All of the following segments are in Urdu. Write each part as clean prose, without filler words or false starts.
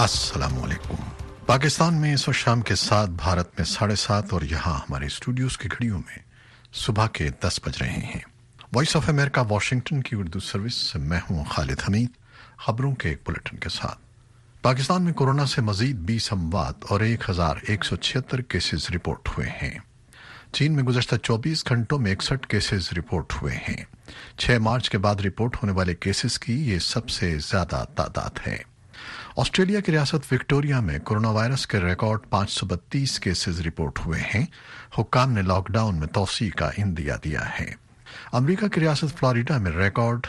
अस्सलाम वालेकुम। पाकिस्तान में इस वक्त शाम के 7, भारत में 7:30 और यहाँ हमारे स्टूडियोज की घड़ियों में सुबह के 10 बज रहे हैं। वॉइस ऑफ अमेरिका वाशिंगटन की उर्दू सर्विस से मैं हूँ खालिद हमीद। खबरों के एक बुलेटिन के साथ। पाकिस्तान में कोरोना से मजीद 20 अमवात और 1176 केसेस रिपोर्ट हुए हैं। चीन में गुज़श्ता 24 घंटों में 61 केसेस रिपोर्ट हुए हैं। 6 मार्च के बाद रिपोर्ट होने वाले केसेस की ये सबसे ज्यादा तादाद है। ऑस्ट्रेलिया की रियासत विक्टोरिया में कोरोना वायरस के रिकॉर्ड 532 केसेस रिपोर्ट हुए हैं। हुक्काम ने लॉकडाउन में तौसी का इंदिया दिया है। अमेरिका की रियासत फ्लोरिडा में रिकॉर्ड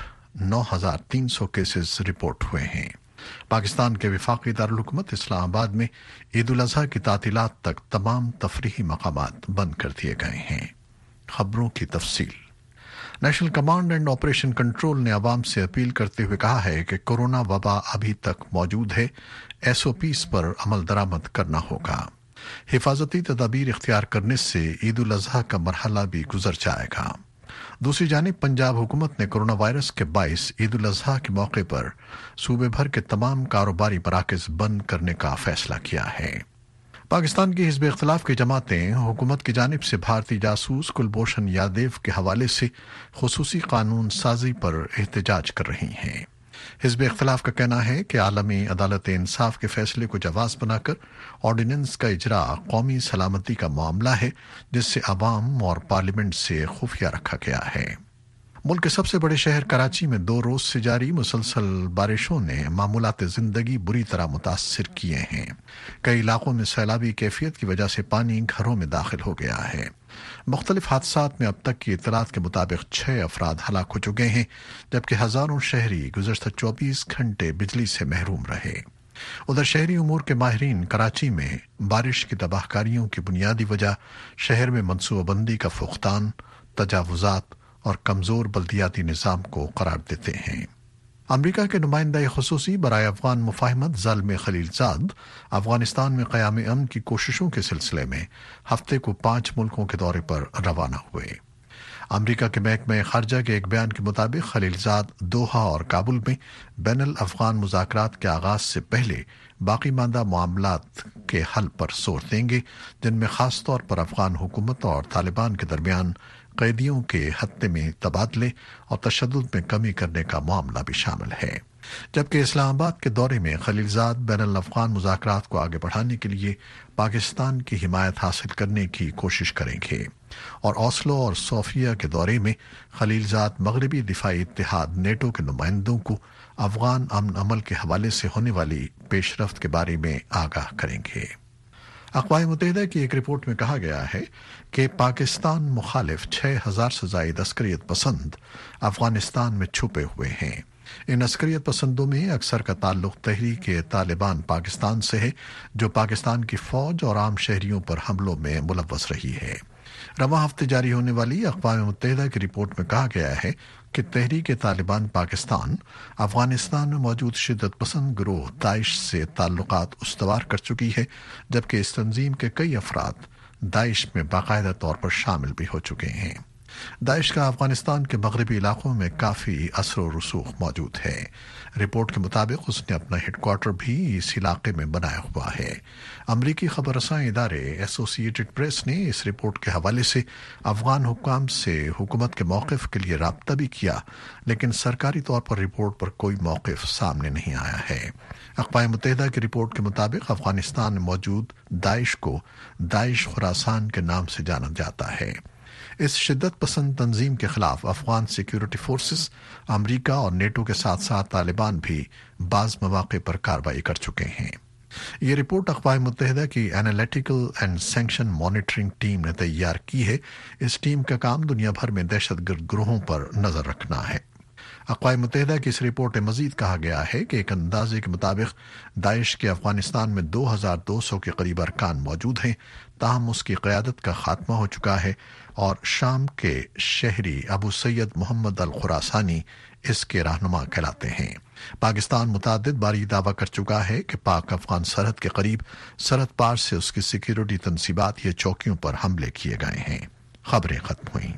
9,300 केसेस रिपोर्ट हुए हैं। पाकिस्तान के वफाकी दारुल हुकूमत इस्लामाबाद में ईद उल अज़हा की तातीलात तक तमाम तफरीही मकामात बंद कर दिए गए हैं। खबरों की तफसील। National Command and Operation Control ने आवाम से अपील करते हुए कहा है कि कोरोना वबा अभी तक मौजूद है, SOPs पर अमल दरामद करना होगा। हिफाजती तदाबीर इख्तियार करने से ईद उल अज़हा का मरहला भी गुजर जाएगा। दूसरी जानिब पंजाब हुकूमत ने कोरोना वायरस के बाइस ईद उल अज़हा के मौके पर सूबे भर के तमाम कारोबारी मराकज़ बंद करने का फैसला किया है। पाकिस्तान की हिज़्ब इख्तिलाफ की जमातें हुकूमत की जानिब से भारतीय जासूस कुलभूषण यादव के हवाले से खुसूसी कानून साजी पर एहतजाज कर रही हैं। हिज़्ब इख्तिलाफ का कहना है कि आलमी अदालत इंसाफ के फैसले को जवाज़ बनाकर ऑर्डिनेंस का इजरा कौमी सलामती का मामला है, जिससे अवाम और पार्लियामेंट से खुफिया रखा गया है। मुल्क के सबसे बड़े शहर कराची में 2 रोज से जारी मुसलसल बारिशों ने मामूलात जिंदगी बुरी तरह मुतासर किए हैं। कई इलाकों में सैलाबी कैफियत की वजह से पानी घरों में दाखिल हो गया है। मुख्तलिफ हादसात में अब तक की इतलात के मुताबिक 6 अफराद हलाक हो चुके हैं, जबकि हजारों शहरी गुज़श्ता 24 घंटे बिजली से महरूम रहे। उधर शहरी उमूर के माहिरीन कराची में बारिश की तबाहकारियों की बुनियादी वजह शहर में मनसूबाबंदी का फुख्तान, तजावुजात और कमजोर बल्दियाती निज़ाम को करार देते हैं। अमरीका के नुमाइंदा खुसूसी बराए अफगान मुफाहमत ज़ाल्म खलीलजाद अफगानिस्तान में क़याम अमन की कोशिशों के सिलसिले में हफ्ते को 5 मुल्कों के दौरे पर रवाना हुए। अमरीका के महकमा खारजा के एक बयान के मुताबिक खलीलजाद दोहा और काबुल में बैनुल अफ़गान मुज़ाकरात के आगाज से पहले बाकी मांदा मामलात के हल पर जोर देंगे, जिनमें खास तौर पर अफ़गान हुकूमत और तालिबान के दरमियान कैदियों के हत्ते में तबादले और तशद्दुद में कमी करने का मामला भी शामिल है। जबकि इस्लामाबाद के दौरे में खलीलजाद बैनुल अफ़गान मुज़ाकरात को आगे बढ़ाने के लिए पाकिस्तान की हिमायत हासिल करने की कोशिश करेंगे और ओस्लो और सोफिया के दौरे में खलीलजाद मगरबी दिफाई इत्तेहाद नेटो के नुमाइंदों को अफ़गान अमन अमल के हवाले से होने वाली पेशरफ्त के बारे में आगाह करेंगे। अक़वाम मुत्तहिदा की एक रिपोर्ट में कहा गया है कि पाकिस्तान मुखालिफ 6,000 से ज़ायद अस्करियत पसंद अफगानिस्तान में छुपे हुए हैं। इन अस्करियत पसंदों में अक्सर का ताल्लुक तहरीक तालिबान पाकिस्तान से है, जो पाकिस्तान की फौज और आम शहरियों पर हमलों में मुलव्वस रही है। रवां हफ्ते जारी होने वाली अक़वाम मुत्तहिदा की रिपोर्ट में कहा गया है कि तहरीक तालिबान पाकिस्तान अफगानिस्तान में मौजूद शिद्दत पसंद गिरोह दाइश से ताल्लुकात उस्तवार कर चुकी है, जबकि इस तंजीम के कई अफराद दाइश में बाकायदा तौर पर शामिल भी हो चुके हैं। दाइश का अफगानिस्तान के मगरबी इलाकों में काफ़ी असर व रसूख मौजूद है। रिपोर्ट के मुताबिक उसने अपना हेडक्वार्टर भी इस इलाके में बनाया हुआ है। अमरीकी खबर रसां इदारे एसोसिएटेड प्रेस ने इस रिपोर्ट के हवाले से अफगान हुक्काम से हुकूमत के मौक़िफ़ के लिए राब्ता भी किया, लेकिन सरकारी तौर पर रिपोर्ट पर कोई मौक़िफ़ सामने नहीं आया है। अक़वाम मुत्तहिदा की रिपोर्ट के मुताबिक अफगानिस्तान में मौजूद दाइश को दाइश खुरासान के नाम से जाना जाता है। इस शिद्दत पसंद तंजीम के खिलाफ अफगान सिक्योरिटी फोर्सेस, अमरीका और नेटो के साथ साथ तालिबान भी बाज़ मौक़े पर कार्रवाई कर चुके हैं। ये रिपोर्ट अक़वाम मुत्तहिदा की analytical and sanction monitoring team ने तैयार की है। इस टीम का काम दुनिया भर में दहशतगर्द ग्रोहों पर नजर रखना है। अक़वाम मुत्तहिदा की इस रिपोर्ट में मजीद कहा गया है कि एक अंदाजे के मुताबिक दाइश के अफगानिस्तान में 2,200 के करीब अरकान मौजूद हैं, ताहम उसकी क़यादत का खात्मा हो चुका है और शाम के शहरी अबू सैयद मोहम्मद अल खुरासानी इसके रहनुमा कहलाते हैं। पाकिस्तान मुतादिद बारी दावा कर चुका है कि पाक अफगान सरहद के करीब सरहद पार से उसकी सिक्योरिटी तंसीबात या चौकियों पर हमले किए गए हैं। खबरें खत्म हुई।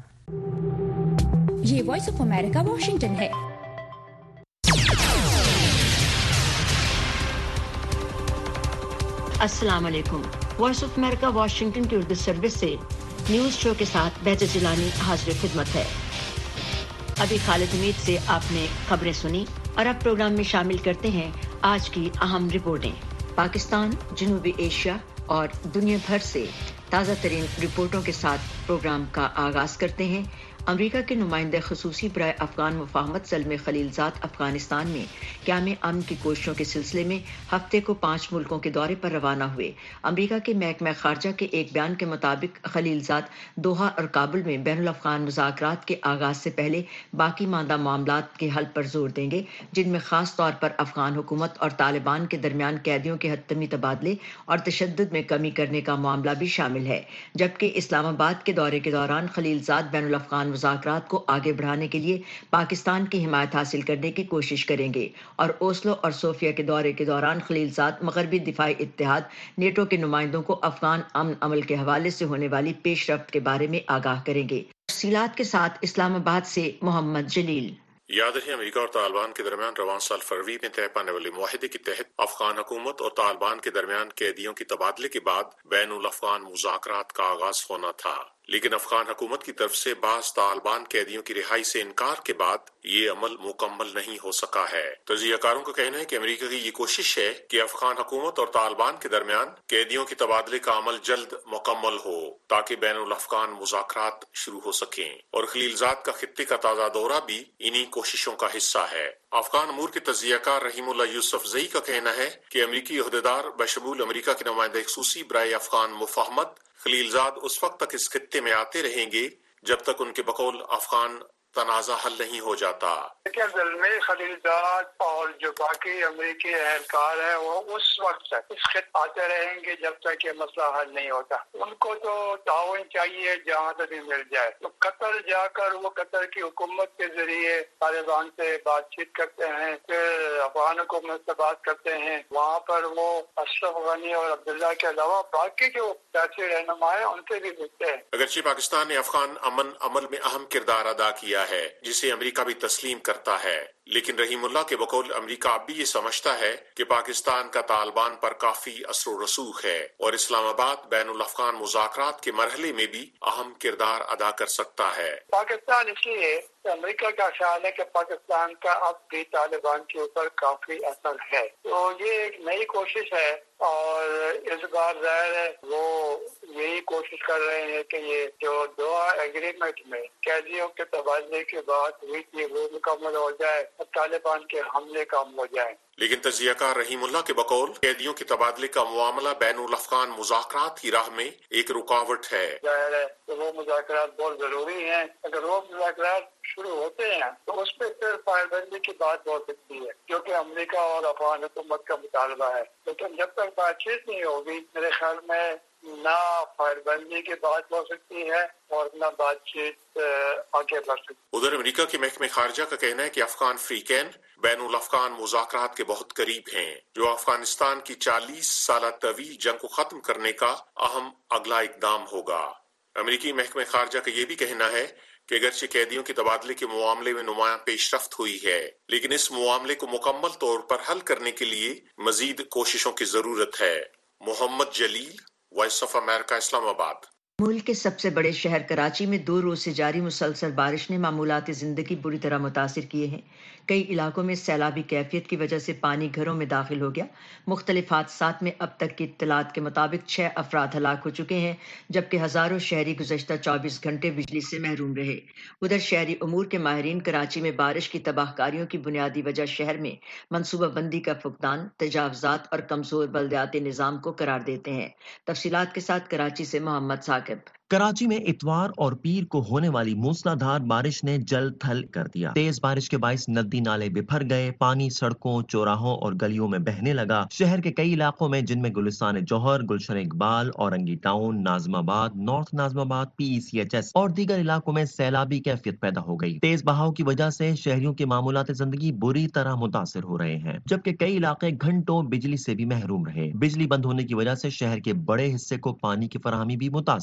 ये वॉइस ऑफ अमेरिका वाशिंगटन है। السلام علیکم۔ وائس آف امریکہ واشنگٹن کی اردو سروس سے نیوز شو کے ساتھ بہجت جیلانی حاضر خدمت ہے۔ ابھی خالد حمید سے آپ نے خبریں سنی اور اب پروگرام میں شامل کرتے ہیں آج کی اہم رپورٹیں۔ پاکستان، جنوبی ایشیا اور دنیا بھر سے تازہ ترین رپورٹوں کے ساتھ پروگرام کا آغاز کرتے ہیں۔ امریکہ کے نمائندہ خصوصی برائے افغان مفاہمت زلمے خلیلزاد افغانستان میں قیام امن کی کوششوں کے سلسلے میں ہفتے کو 5 ملکوں کے دورے پر روانہ ہوئے۔ امریکہ کے محکمہ خارجہ کے ایک بیان کے مطابق خلیلزاد دوحہ اور کابل میں بین الاقوامی مذاکرات کے آغاز سے پہلے باقی ماندہ معاملات کے حل پر زور دیں گے، جن میں خاص طور پر افغان حکومت اور طالبان کے درمیان قیدیوں کے حتمی تبادلے اور تشدد میں کمی کرنے کا معاملہ بھی شامل ہے۔ جبکہ اسلام آباد کے دورے کے دوران خلیلزاد بین الاقوامی مذاکرات کو آگے بڑھانے کے لیے پاکستان کی حمایت حاصل کرنے کی کوشش کریں گے، اور اوسلو اور صوفیہ کے دورے کے دوران خلیلزاد مغربی دفاعی اتحاد نیٹو کے نمائندوں کو افغان امن عمل کے حوالے سے ہونے والی پیش رفت کے بارے میں آگاہ کریں گے۔ تفصیلات کے ساتھ اسلام آباد سے محمد جلیل۔ یاد رہے، امریکہ اور طالبان کے درمیان رواں سال فروری میں طے پانے والے معاہدے کے تحت افغان حکومت اور طالبان کے درمیان قیدیوں کی تبادلے کے بعد بین الاقوامی مذاکرات کا آغاز ہونا تھا، لیکن افغان حکومت کی طرف سے بعض طالبان قیدیوں کی رہائی سے انکار کے بعد یہ عمل مکمل نہیں ہو سکا ہے۔ تجزیہ کاروں کا کہنا ہے کہ امریکہ کی یہ کوشش ہے کہ افغان حکومت اور طالبان کے درمیان قیدیوں کے تبادلے کا عمل جلد مکمل ہو تاکہ بین الاقوامی مذاکرات شروع ہو سکیں، اور خلیلزاد کا خطے کا تازہ دورہ بھی انہی کوششوں کا حصہ ہے۔ افغان امور کے تجزیہ کار رحیم اللہ یوسف زئی کا کہنا ہے کہ امریکی عہدیدار بشمول امریکہ کے نمائندہ خصوصی برائے افغان مفاہمت خلیلزاد اس وقت تک اس خطے میں آتے رہیں گے جب تک ان کے بقول افغان تنازع حل نہیں ہو جاتا۔ زلمے خلیلزاد اور جو باقی امریکی اہلکار ہیں وہ اس وقت تک اس خطے آتے رہیں گے جب تک یہ مسئلہ حل نہیں ہوتا۔ ان کو تو تعاون چاہیے جہاں تک بھی مل جائے، تو قطر جا کر وہ قطر کی حکومت کے ذریعے طالبان سے بات چیت کرتے ہیں، پھر افغان حکومت سے بات کرتے ہیں، وہاں پر وہ اشرف غنی اور عبداللہ کے علاوہ باقی جو سیاسی رہنما ہیں ان سے بھی ملتے ہیں۔ اگرچہ پاکستان نے افغان امن عمل میں اہم کردار ادا کیا ہے جسے امریکہ بھی تسلیم کرتا ہے، لیکن رحیم اللہ کے بقول امریکہ اب بھی یہ سمجھتا ہے کہ پاکستان کا طالبان پر کافی اثر و رسوخ ہے، اور اسلام آباد بین الاقوامی مذاکرات کے مرحلے میں بھی اہم کردار ادا کر سکتا ہے۔ پاکستان اس لیے امریکہ کا خیال ہے کہ پاکستان کا اب بھی طالبان کے اوپر کافی اثر ہے، تو یہ ایک نئی کوشش ہے، اور اس بار ظاہر ہے وہ یہی کوشش کر رہے ہیں کہ یہ جو دوحہ ایگریمنٹ میں قیدیوں کے تبادلے کی بات ہوئی تھی وہ مکمل ہو جائے اور طالبان کے حملے کم ہو جائیں۔ لیکن تجزیہ کار رحیم اللہ کے بقول قیدیوں کے تبادلے کا معاملہ بین الاقوامی مذاکرات کی راہ میں ایک رکاوٹ ہے۔ ظاہر ہے کہ وہ مذاکرات بہت ضروری ہیں، اگر وہ مذاکرات شروع ہوتے ہیں تو اس پہ پھر فائر بندی کی بات ہو سکتی ہے، جو کہ امریکہ اور افغان حکومت کا مطالبہ ہے، لیکن جب تک بات چیت نہیں ہوگی میرے خیال میں نہ فائر بندی کی بات ہو سکتی ہے اور نہ بات چیت آگے بڑھ سکتی ہے۔ ادھر امریکہ کے محکمہ خارجہ کا کہنا ہے کہ افغان فریقین بین الاقوامی مذاکرات کے بہت قریب ہیں، جو افغانستان کی 40 سالہ طویل جنگ کو ختم کرنے کا اہم اگلا اقدام ہوگا۔ امریکی محکمہ خارجہ کا یہ بھی کہنا ہے کہ اگرچہ قیدیوں کے تبادلے کے معاملے میں نمایاں پیش رفت ہوئی ہے، لیکن اس معاملے کو مکمل طور پر حل کرنے کے لیے مزید کوششوں کی ضرورت ہے۔ محمد جلیل، وائس آف امریکہ، اسلام آباد۔ ملک کے سب سے بڑے شہر کراچی میں 2 روز سے جاری مسلسل بارش نے معمولات زندگی بری طرح متاثر کیے ہیں۔ کئی علاقوں میں سیلابی کیفیت کی وجہ سے پانی گھروں میں داخل ہو گیا۔ مختلف حادثات میں اب تک کی اطلاعات کے مطابق 6 افراد ہلاک ہو چکے ہیں، جبکہ ہزاروں شہری گزشتہ 24 گھنٹے بجلی سے محروم رہے۔ ادھر شہری امور کے ماہرین کراچی میں بارش کی تباہ کاریوں کی بنیادی وجہ شہر میں منصوبہ بندی کا فقدان، تجاوزات اور کمزور بلدیاتی نظام کو قرار دیتے ہیں۔ تفصیلات کے ساتھ کراچی سے محمد ثاقب۔ کراچی میں اتوار اور پیر کو ہونے والی موسلادھار بارش نے جل تھل کر دیا۔ تیز بارش کے باعث ندی نالے بپھر گئے، پانی سڑکوں، چوراہوں اور گلیوں میں بہنے لگا۔ شہر کے کئی علاقوں میں، جن میں Gulistan Jauhar, Gulshan Iqbal, Orangi Town, Nazimabad, North ناظم آباد، PECHS اور دیگر علاقوں میں سیلابی کیفیت پیدا ہو گئی۔ تیز بہاؤ کی وجہ سے شہریوں کے معمولات زندگی بری طرح متاثر ہو رہے ہیں، جبکہ کئی علاقے گھنٹوں بجلی سے بھی محروم رہے۔ بجلی بند ہونے کی وجہ سے شہر کے بڑے حصے کو پانی کی فراہمی بھی متاثر ہوئی ہے۔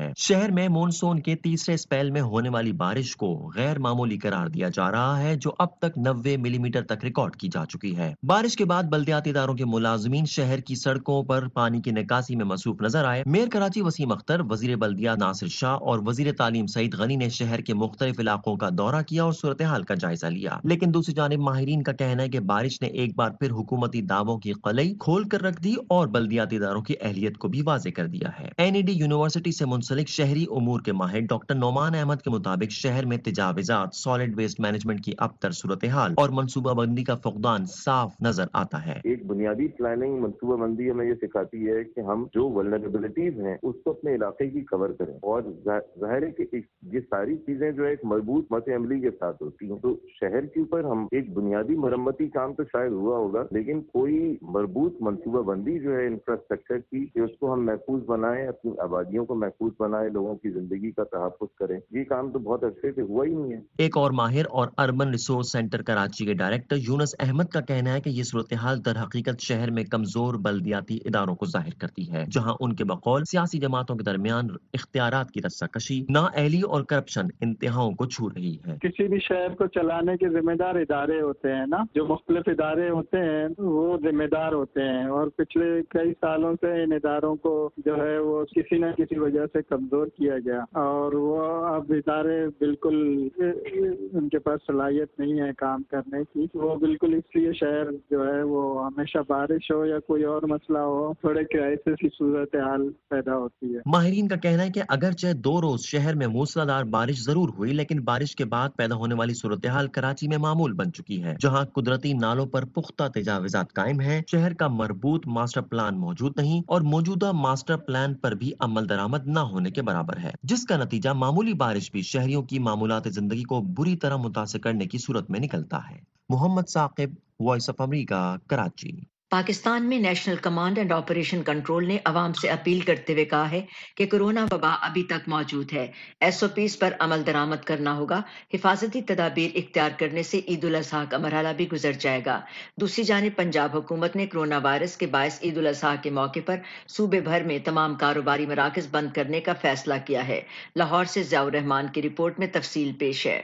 ہے۔ شہر میں مونسون کے تیسرے سپیل میں ہونے والی بارش کو غیر معمولی قرار دیا جا رہا ہے، جو اب تک 90 ملی میٹر تک ریکارڈ کی جا چکی ہے۔ بارش کے بعد بلدیاتی اداروں کے ملازمین شہر کی سڑکوں پر پانی کی نکاسی میں مصروف نظر آئے۔ میئر کراچی وسیم اختر، وزیر بلدیات ناصر شاہ اور وزیر تعلیم سعید غنی نے شہر کے مختلف علاقوں کا دورہ کیا اور صورتحال کا جائزہ لیا، لیکن دوسری جانب ماہرین کا کہنا ہے کہ بارش نے ایک بار پھر حکومتی دعووں کی قلعی کھول کر رکھ دی اور بلدیاتی اداروں کی اہلیت کو بھی واضح کر دیا ہے۔ NED یونیورسٹی سے منسلک شہری امور کے ماہر ڈاکٹر نعمان احمد کے مطابق شہر میں تجاوزات، سالڈ ویسٹ مینجمنٹ کی ابتر صورتحال اور منصوبہ بندی کا فقدان صاف نظر آتا ہے۔ ایک بنیادی پلاننگ منصوبہ بندی ہمیں یہ سکھاتی ہے کہ ہم جو ولنریبلٹیز ہیں اس کو اپنے علاقے کی کور کریں، اور ظاہر ہے کہ یہ ساری چیزیں جو ایک مربوط مت عملی کے ساتھ ہوتی ہیں، تو شہر کے اوپر ہم ایک بنیادی مرمتی کام تو شاید ہوا ہوگا، لیکن کوئی مربوط منصوبہ بندی جو ہے انفراسٹرکچر کی کہ اس کو ہم محفوظ بنائیں، اپنی آبادیوں کو محفوظ بنائیں، لوگوں کی زندگی کا تحفظ کریں، یہ کام تو بہت عرصے سے ہوا ہی نہیں ہے۔ ایک اور ماہر اور اربن ریسورس سینٹر کراچی کے ڈائریکٹر یونس احمد کا کہنا ہے کہ یہ صورتحال در حقیقت شہر میں کمزور بلدیاتی اداروں کو ظاہر کرتی ہے، جہاں ان کے بقول سیاسی جماعتوں کے درمیان اختیارات کی رسہ کشی، نااہلی اور کرپشن انتہاؤں کو چھو رہی ہے۔ کسی بھی شہر کو چلانے کے ذمہ دار ادارے ہوتے ہیں نا، جو مختلف ادارے ہوتے ہیں وہ ذمہ دار ہوتے ہیں، اور پچھلے کئی سالوں سے ان اداروں کو جو ہے وہ کسی نہ کسی وجہ سے کمزور کیا گیا، اور وہ اب ادارے بالکل ان کے پاس صلاحیت نہیں ہے کام کرنے کی، وہ بالکل اس لیے شہر جو ہے وہ ہمیشہ بارش ہو یا کوئی اور مسئلہ ہو تھوڑے کرائسس کی صورتحال پیدا ہوتی ہے۔ ماہرین کا کہنا ہے کہ اگرچہ 2 روز شہر میں موسلادھار بارش ضرور ہوئی، لیکن بارش کے بعد پیدا ہونے والی صورتحال کراچی میں معمول بن چکی ہے، جہاں قدرتی نالوں پر پختہ تجاوزات قائم ہیں، شہر کا مربوط ماسٹر پلان موجود نہیں اور موجودہ ماسٹر پلان پر بھی عمل درآمد نہ ہونے کے برابر ہے، جس کا نتیجہ معمولی بارش بھی شہریوں کی معمولات زندگی کو بری طرح متاثر کرنے کی صورت میں نکلتا ہے۔ محمد ثاقب، وائس آف امریکہ، کراچی۔ پاکستان میں National Command and Operation Control نے عوام سے اپیل کرتے ہوئے کہا ہے کہ کورونا وبا ابھی تک موجود ہے، SOPs پر عمل درآمد کرنا ہوگا، حفاظتی تدابیر اختیار کرنے سے عید الاضحیٰ کا مرحلہ بھی گزر جائے گا۔ دوسری جانب پنجاب حکومت نے کورونا وائرس کے باعث عید الاضحیٰ کے موقع پر صوبے بھر میں تمام کاروباری مراکز بند کرنے کا فیصلہ کیا ہے۔ لاہور سے ضیاء الرحمان کی رپورٹ میں تفصیل پیش ہے۔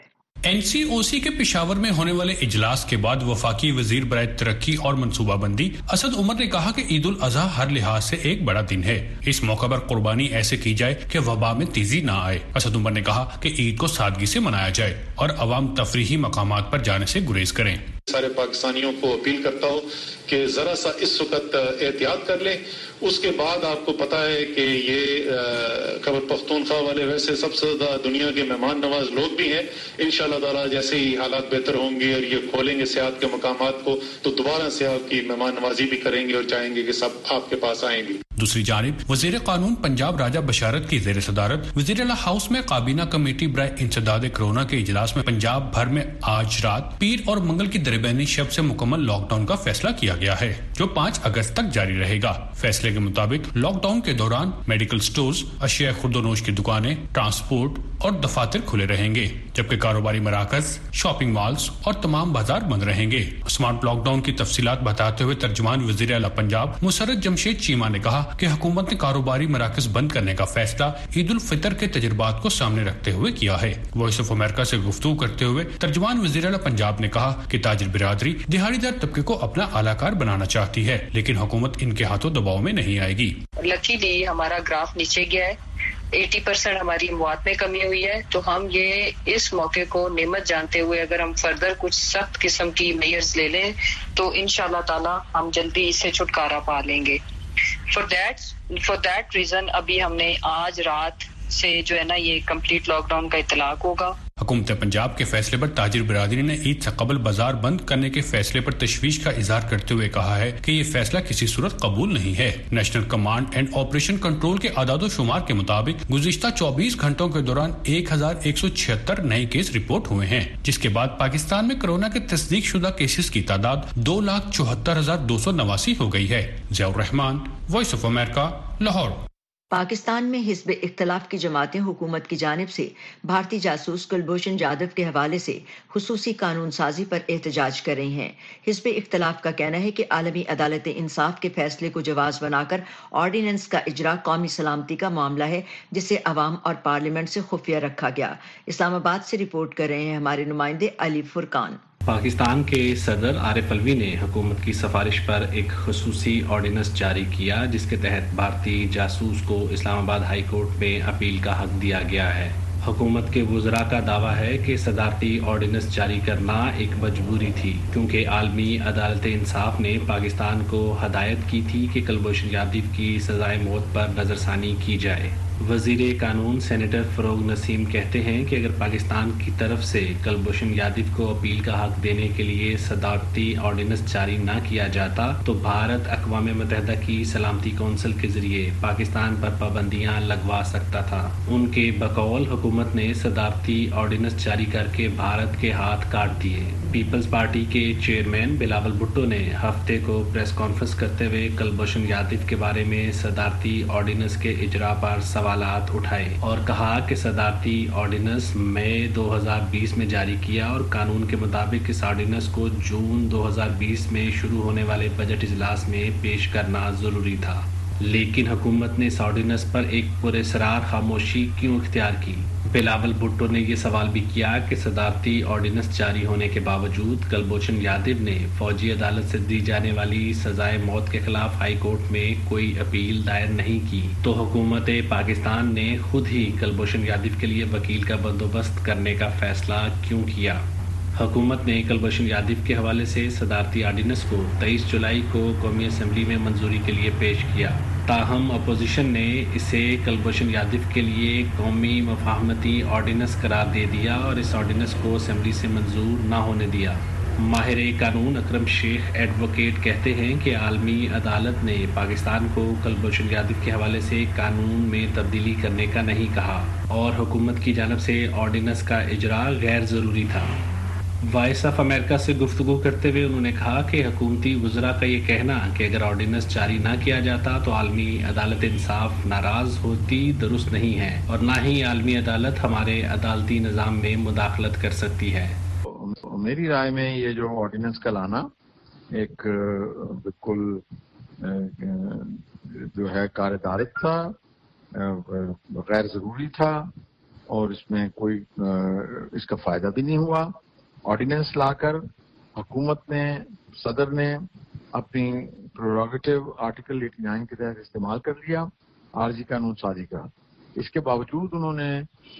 NCOC کے پشاور میں ہونے والے اجلاس کے بعد وفاقی وزیر برائے ترقی اور منصوبہ بندی اسد عمر نے کہا کہ عید الاضحیٰ ہر لحاظ سے ایک بڑا دن ہے، اس موقع پر قربانی ایسے کی جائے کہ وبا میں تیزی نہ آئے۔ اسد عمر نے کہا کہ عید کو سادگی سے منایا جائے اور عوام تفریحی مقامات پر جانے سے گریز کریں۔ سارے پاکستانیوں کو اپیل کرتا ہوں کہ ذرا سا اس وقت احتیاط کر لیں۔ اس کے بعد آپ کو پتا ہے کہ یہ خیبر پختونخوا والے ویسے سب سے زیادہ دنیا کے مہمان نواز لوگ بھی ہیں، انشاءاللہ تعالی جیسے ہی حالات بہتر ہوں گے اور یہ کھولیں گے سیاحت کے مقامات کو تو دوبارہ سے آپ کی مہمان نوازی بھی کریں گے اور چاہیں گے کہ سب آپ کے پاس آئیں گے۔ دوسری جانب وزیر قانون پنجاب راجہ بشارت کی زیر صدارت وزیر اعلیٰ ہاؤس میں کابینہ کمیٹی برائے انسداد کورونا کے اجلاس میں پنجاب بھر میں آج رات پیر اور منگل کی درمیانی شب سے مکمل لاک ڈاؤن کا فیصلہ کیا گیا ہے، جو 5 اگست تک جاری رہے گا۔ فیصلے کے مطابق لاک ڈاؤن کے دوران میڈیکل سٹورز، اشیاء خرد و نوش کی دکانیں، ٹرانسپورٹ اور دفاتر کھلے رہیں گے، جبکہ کاروباری مراکز، شاپنگ مالز اور تمام بازار بند رہیں گے۔ اسمارٹ لاک ڈاؤن کی تفصیلات بتاتے ہوئے ترجمان وزیر اعلیٰ پنجاب مسرت جمشید چیمہ نے کہا کہ حکومت نے کاروباری مراکز بند کرنے کا فیصلہ عید الفطر کے تجربات کو سامنے رکھتے ہوئے کیا ہے۔ وائس آف امریکہ سے گفتگو کرتے ہوئے ترجمان وزیر اعلیٰ پنجاب نے کہا کہ تاجر برادری دہاڑی دار طبقے کو اپنا اعلی کار بنانا چاہتی ہے، لیکن حکومت ان کے ہاتھوں دباؤ میں نہیں آئے گی۔ لکیلی ہمارا گراف نیچے گیا ہے، 80% ہماری اموات میں کمی ہوئی ہے، تو ہم یہ اس موقع کو نعمت جانتے ہوئے اگر ہم فردر کچھ سخت قسم کی میئرز لے لیں تو انشاءاللہ تعالی ہم جلدی اس سے چھٹکارا پا لیں گے۔ فور دیٹ ریزن ابھی ہم نے آج رات سے جو ہے نا یہ کمپلیٹ لاک ڈاؤن کا اطلاق ہوگا۔ حکومت پنجاب کے فیصلے پر تاجر برادری نے عید سے قبل بازار بند کرنے کے فیصلے پر تشویش کا اظہار کرتے ہوئے کہا ہے کہ یہ فیصلہ کسی صورت قبول نہیں ہے۔ National Command and Operation Control کے اعداد و شمار کے مطابق گزشتہ 24 گھنٹوں کے دوران 1176 نئے کیس رپورٹ ہوئے ہیں، جس کے بعد پاکستان میں کورونا کے تصدیق شدہ کیسز کی تعداد 2,74,289 ہو گئی ہے۔ ضیاء الرحمان، وائس آف امریکہ، لاہور۔ پاکستان میں حزب اختلاف کی جماعتیں حکومت کی جانب سے بھارتی جاسوس کلبھوشن جادو کے حوالے سے خصوصی قانون سازی پر احتجاج کر رہی ہیں۔ حزب اختلاف کا کہنا ہے کہ عالمی عدالت انصاف کے فیصلے کو جواز بنا کر آرڈیننس کا اجرا قومی سلامتی کا معاملہ ہے جسے عوام اور پارلیمنٹ سے خفیہ رکھا گیا۔ اسلام آباد سے رپورٹ کر رہے ہیں ہمارے نمائندے علی فرقان۔ پاکستان کے صدر عارف الوی نے حکومت کی سفارش پر ایک خصوصی آرڈیننس جاری کیا جس کے تحت بھارتی جاسوس کو اسلام آباد ہائی کورٹ میں اپیل کا حق دیا گیا ہے۔ حکومت کے وزراء کا دعویٰ ہے کہ صدارتی آرڈیننس جاری کرنا ایک مجبوری تھی کیونکہ عالمی عدالت انصاف نے پاکستان کو ہدایت کی تھی کہ کلبھوشن جادو کی سزائے موت پر نظر ثانی کی جائے۔ وزیر قانون سینیٹر فروغ نسیم کہتے ہیں کہ اگر پاکستان کی طرف سے کلبھوشن جادو کو اپیل کا حق دینے کے لیے صدارتی آرڈیننس جاری نہ کیا جاتا تو بھارت اقوام متحدہ کی سلامتی کونسل کے ذریعے پاکستان پر پابندیاں لگوا سکتا تھا۔ ان کے بقول حکومت نے صدارتی آرڈیننس جاری کر کے بھارت کے ہاتھ کاٹ دیے۔ پیپلز پارٹی کے چیئرمین بلاول بھٹو نے ہفتے کو پریس کانفرنس کرتے ہوئے کلبھوشن جادو کے بارے میں صدارتی آرڈیننس کے اجرا پر سوالات اٹھائے اور کہا کہ صدارتی آرڈیننس مئی 2020 میں جاری کیا اور قانون کے مطابق اس آرڈیننس کو جون 2020 میں شروع ہونے والے بجٹ اجلاس میں پیش کرنا ضروری تھا، لیکن حکومت نے اس آرڈیننس پر ایک پراسرار خاموشی کیوں اختیار کی؟ بلاول بھٹو نے یہ سوال بھی کیا کہ صدارتی آرڈیننس جاری ہونے کے باوجود کلبھوشن جادو نے فوجی عدالت سے دی جانے والی سزائے موت کے خلاف ہائی کورٹ میں کوئی اپیل دائر نہیں کی تو حکومت پاکستان نے خود ہی کلبھوشن جادو کے لیے وکیل کا بندوبست کرنے کا فیصلہ کیوں کیا؟ حکومت نے کلبھوشن جادو کے حوالے سے صدارتی آرڈیننس کو 23 جولائی کو قومی اسمبلی میں منظوری کے لیے پیش کیا، تاہم اپوزیشن نے اسے کلبھوشن جادو کے لیے قومی مفاہمتی آرڈیننس قرار دے دیا اور اس آرڈیننس کو اسمبلی سے منظور نہ ہونے دیا۔ ماہر قانون اکرم شیخ ایڈوکیٹ کہتے ہیں کہ عالمی عدالت نے پاکستان کو کلبھوشن جادو کے حوالے سے قانون میں تبدیلی کرنے کا نہیں کہا اور حکومت کی جانب سے آرڈیننس کا اجرا غیر ضروری تھا۔ وائس آف امریکہ سے گفتگو کرتے ہوئے انہوں نے کہا کہ حکومتی وزراء کا یہ کہنا کہ اگر آرڈیننس جاری نہ کیا جاتا تو عالمی عدالت انصاف ناراض ہوتی درست نہیں ہے اور نہ ہی عالمی عدالت ہمارے عدالتی نظام میں مداخلت کر سکتی ہے۔ میری رائے میں یہ جو آرڈیننس کا لانا ایک بالکل جو ہے کار دارت تھا، غیر ضروری تھا اور اس میں کوئی اس کا فائدہ بھی نہیں ہوا۔ آرڈیننس لا کر حکومت نے، صدر نے اپنی پروگیٹو آرٹیکل 89 کے تحت استعمال کر لیا عارضی قانون سازی کا۔ اس کے باوجود انہوں نے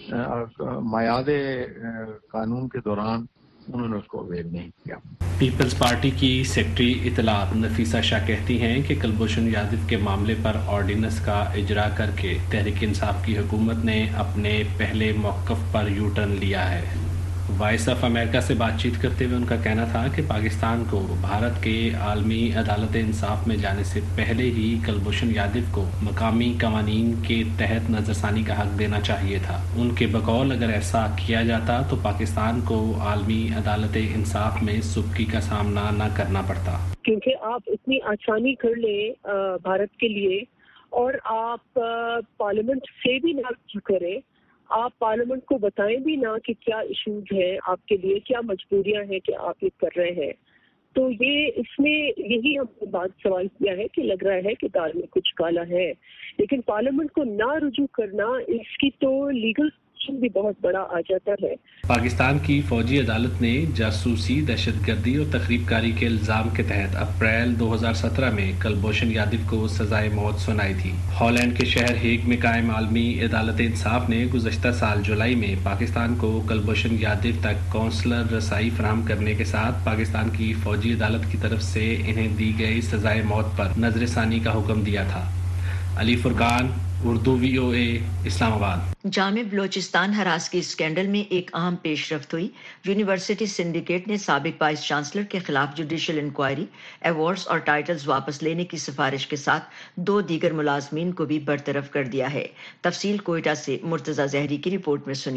میعاد قانون کے دوران انہوں نے اس کو اویل نہیں کیا۔ پیپلز پارٹی کی سیکرٹری اطلاعات نفیسہ شاہ کہتی ہیں کہ کلبھوشن جادو کے معاملے پر آرڈیننس کا اجرا کر کے تحریک انصاف کی حکومت نے اپنے پہلے موقف پر یو ٹرن لیا ہے۔ وائس آف امریکہ سے بات چیت کرتے ہوئے ان کا کہنا تھا کہ پاکستان کو بھارت کے عالمی عدالت انصاف میں جانے سے پہلے ہی کلبھوشن جادو کو مقامی قوانین کے تحت نظر ثانی کا حق دینا چاہیے تھا۔ ان کے بقول اگر ایسا کیا جاتا تو پاکستان کو عالمی عدالت انصاف میں سبکی کا سامنا نہ کرنا پڑتا، کیونکہ آپ اتنی آسانی کر لیں بھارت کے لیے اور آپ پارلیمنٹ سے بھی نہ کریں، آپ پارلیمنٹ کو بتائیں بھی نہ کہ کیا ایشوز ہیں آپ کے لیے، کیا مجبوریاں ہیں کہ آپ یہ کر رہے ہیں، تو یہ اس میں یہی ہم نے بات سوال کیا ہے کہ لگ رہا ہے کہ دال میں کچھ کالا ہے، لیکن پارلیمنٹ کو نہ رجوع کرنا اس کی تو لیگل بھی بہت بڑا آ جاتا ہے۔ پاکستان کی فوجی عدالت نے جاسوسی، دہشت گردی اور تخریب کاری کے الزام کے تحت اپریل 2017 میں کلبھوشن جادو کو سزائے موت سنائی تھی۔ ہالینڈ کے شہر ہیگ میں قائم عالمی عدالت انصاف نے گزشتہ سال جولائی میں پاکستان کو کلبھوشن جادو تک کونسلر رسائی فراہم کرنے کے ساتھ پاکستان کی فوجی عدالت کی طرف سے انہیں دی گئی سزائے موت پر نظر ثانی کا حکم دیا تھا۔ علی فرقان، اردو VOA، اسلام آباد۔ جامع بلوچستان ہراسگی اسکینڈل میں ایک اہم پیش رفت ہوئی۔ یونیورسٹی سنڈیکیٹ نے سابق وائس چانسلر کے خلاف جوڈیشل انکوائری، ایوارڈز اور ٹائٹلز واپس لینے کی سفارش کے ساتھ 2 دیگر ملازمین کو بھی برطرف کر دیا ہے۔ تفصیل کوئٹہ سے مرتضی زہری کی رپورٹ میں سنیے۔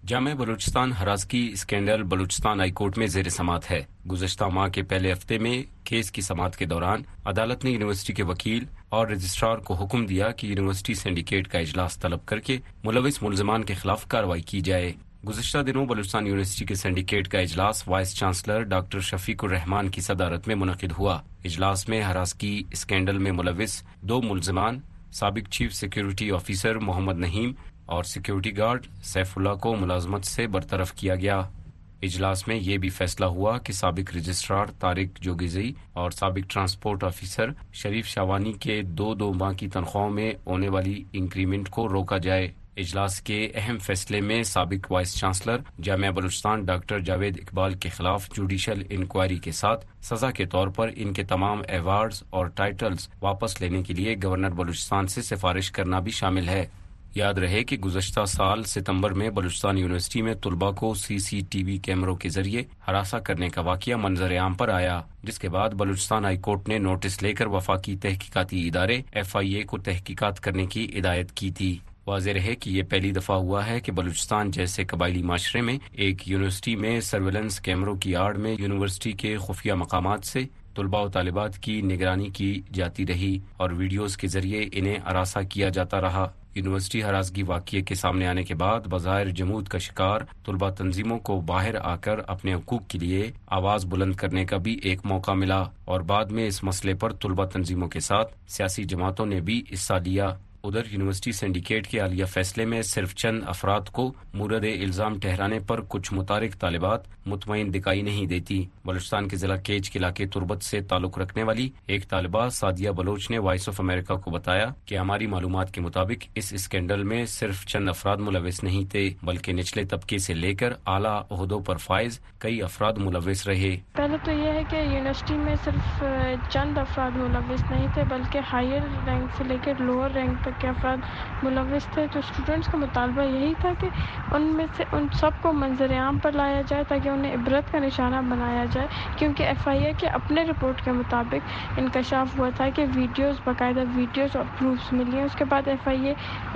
جامعہ بلوچستان ہراسگی اسکینڈل بلوچستان ہائی کورٹ میں زیر سماعت ہے۔ گزشتہ ماہ کے پہلے ہفتے میں کیس کی سماعت کے دوران عدالت نے یونیورسٹی کے وکیل اور رجسٹرار کو حکم دیا کہ یونیورسٹی سینڈیکیٹ کا اجلاس طلب کر کے ملوث ملزمان کے خلاف کارروائی کی جائے۔ گزشتہ دنوں بلوچستان یونیورسٹی کے سینڈیکیٹ کا اجلاس vice chancellor doctor Shafiq ur-Rehman کی صدارت میں منعقد ہوا۔ اجلاس میں ہراسگی اسکینڈل میں ملوث 2 ملزمان سابق chief security officer Muhammad Naeem اور سیکیورٹی گارڈ سیف اللہ کو ملازمت سے برطرف کیا گیا۔ اجلاس میں یہ بھی فیصلہ ہوا کہ سابق رجسٹرار طارق جوگیزئی اور سابق ٹرانسپورٹ آفیسر شریف شاوانی کے 2 ماہ کی تنخواہوں میں ہونے والی انکریمنٹ کو روکا جائے۔ اجلاس کے اہم فیصلے میں سابق وائس چانسلر جامعہ بلوچستان ڈاکٹر جاوید اقبال کے خلاف جوڈیشل انکوائری کے ساتھ سزا کے طور پر ان کے تمام ایوارڈز اور ٹائٹلز واپس لینے کے لیے گورنر بلوچستان سے سفارش کرنا بھی شامل ہے۔ یاد رہے کہ گزشتہ سال ستمبر میں بلوچستان یونیورسٹی میں طلباء کو CCTV کیمروں کے ذریعے ہراساں کرنے کا واقعہ منظر عام پر آیا، جس کے بعد بلوچستان ہائی کورٹ نے نوٹس لے کر وفاقی تحقیقاتی ادارے FIA کو تحقیقات کرنے کی ہدایت کی تھی۔ واضح رہے کہ یہ پہلی دفعہ ہوا ہے کہ بلوچستان جیسے قبائلی معاشرے میں ایک یونیورسٹی میں سرویلنس کیمروں کی آڑ میں یونیورسٹی کے خفیہ مقامات سے طلباء و طالبات کی نگرانی کی جاتی رہی اور ویڈیوز کے ذریعے انہیں ہراساں کیا جاتا رہا۔ یونیورسٹی ہراسگی واقعے کے سامنے آنے کے بعد بظاہر جمود کا شکار طلباء تنظیموں کو باہر آ کر اپنے حقوق کے لیے آواز بلند کرنے کا بھی ایک موقع ملا اور بعد میں اس مسئلے پر طلباء تنظیموں کے ساتھ سیاسی جماعتوں نے بھی حصہ لیا۔ ادھر یونیورسٹی سینڈیکیٹ کے حالیہ فیصلے میں صرف چند افراد کو مورد الزام ٹھہرانے پر کچھ متحرک طالبات مطمئن دکھائی نہیں دیتی۔ بلوچستان کے ضلع کیچ کے علاقے تربت سے تعلق رکھنے والی ایک طالبہ سعدیہ بلوچ نے وائس آف امریکہ کو بتایا کہ ہماری معلومات کے مطابق اس اسکینڈل میں صرف چند افراد ملوث نہیں تھے بلکہ نچلے طبقے سے لے کر اعلیٰ عہدوں پر فائز کئی افراد ملوث رہے۔ پہلے تو یہ ہے کہ یونیورسٹی میں صرف چند افراد ملوث نہیں تھے بلکہ ہائر رینک سے لے کر لوور رینک تک کے افراد ملوث تھے۔ تو اسٹوڈنٹس کا مطالبہ یہی تھا کہ ان میں سے ان سب کو منظر عام پر لایا جائے تاکہ انہیں عبرت کا نشانہ بنایا جائے، کیونکہ FIA کے اپنے رپورٹ کے مطابق انکشاف ہوا تھا کہ ویڈیوز باقاعدہ ویڈیوز اور پروفس ملی ہیں۔ اس کے بعد FIA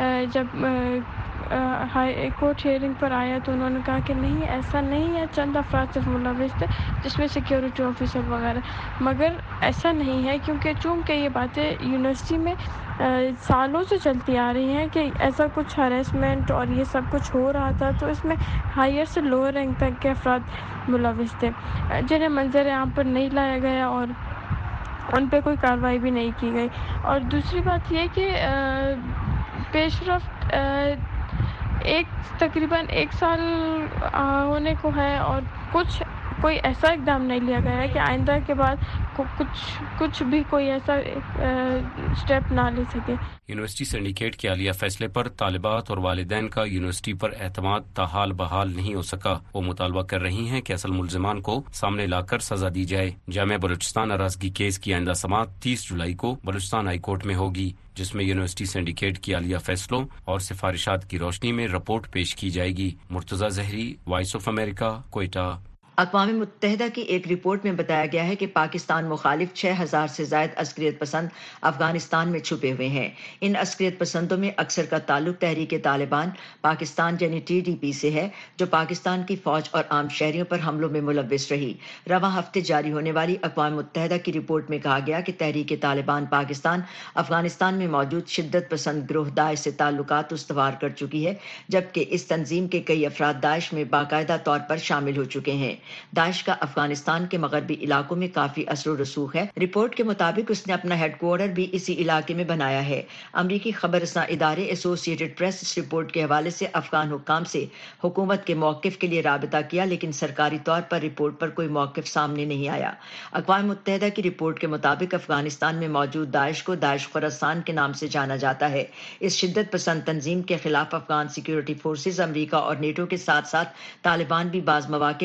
جب ہائی کورٹ ہیئرنگ پر آیا تو انہوں نے کہا کہ نہیں، ایسا نہیں ہے، چند افراد صرف ملوث تھے جس میں سیکیورٹی آفیسر وغیرہ، مگر ایسا نہیں ہے چونکہ یہ باتیں یونیورسٹی میں سالوں سے چلتی آ رہی ہیں کہ ایسا کچھ ہریسمنٹ اور یہ سب کچھ ہو رہا تھا، تو اس میں ہائر سے لوور رینک تک کے افراد ملوث تھے جنہیں منظر عام پر نہیں لایا گیا اور ان پہ کوئی کارروائی بھی نہیں کی گئی۔ اور دوسری بات یہ کہ پیش رفت تقریباً 1 سال ہونے کو ہے اور کوئی ایسا اقدام نہیں لیا گیا ہے کہ آئندہ کے بعد کچھ بھی کوئی ایسا سٹیپ نہ لے سکے۔ یونیورسٹی سینڈیکیٹ کے حالیہ فیصلے پر طالبات اور والدین کا یونیورسٹی پر اعتماد تاحال بحال نہیں ہو سکا۔ وہ مطالبہ کر رہی ہیں کہ اصل ملزمان کو سامنے لا کر سزا دی جائے۔ جامعہ بلوچستان ہراسگی کیس کی آئندہ سماعت 30 جولائی کو بلوچستان ہائی کورٹ میں ہوگی، جس میں یونیورسٹی سینڈیکیٹ کی حالیہ فیصلوں اور سفارشات کی روشنی میں رپورٹ پیش کی جائے گی۔ مرتضی زہری، وائس آف امریکہ، کوئٹہ۔ اقوام متحدہ کی ایک رپورٹ میں بتایا گیا ہے کہ پاکستان مخالف 6000 سے زائد عسکریت پسند افغانستان میں چھپے ہوئے ہیں۔ ان عسکریت پسندوں میں اکثر کا تعلق تحریک طالبان پاکستان یعنی TTP سے ہے، جو پاکستان کی فوج اور عام شہریوں پر حملوں میں ملوث رہی۔ رواں ہفتے جاری ہونے والی اقوام متحدہ کی رپورٹ میں کہا گیا کہ تحریک طالبان پاکستان افغانستان میں موجود شدت پسند گروہ داعش سے تعلقات استوار کر چکی ہے، جبکہ اس تنظیم کے کئی افراد داعش میں باقاعدہ طور پر شامل ہو چکے ہیں۔ داعش کا افغانستان کے مغربی علاقوں میں کافی اثر و رسوخ ہے۔ رپورٹ کے مطابق اس نے اپنا ہیڈ کوارٹر بھی اسی علاقے میں بنایا ہے۔ امریکی خبر رساں ادارے ایسوسیٹڈ پریس اس رپورٹ کے حوالے سے افغان حکام سے حکومت کے موقف کے لیے رابطہ کیا، لیکن سرکاری طور پر رپورٹ پر کوئی موقف سامنے نہیں آیا۔ اقوام متحدہ کی رپورٹ کے مطابق افغانستان میں موجود داعش کو داعش خراسان کے نام سے جانا جاتا ہے۔ اس شدت پسند تنظیم کے خلاف افغان سیکیورٹی فورسز، امریکہ اور نیٹو کے ساتھ ساتھ طالبان بھی بعض مواقع پر کارروائی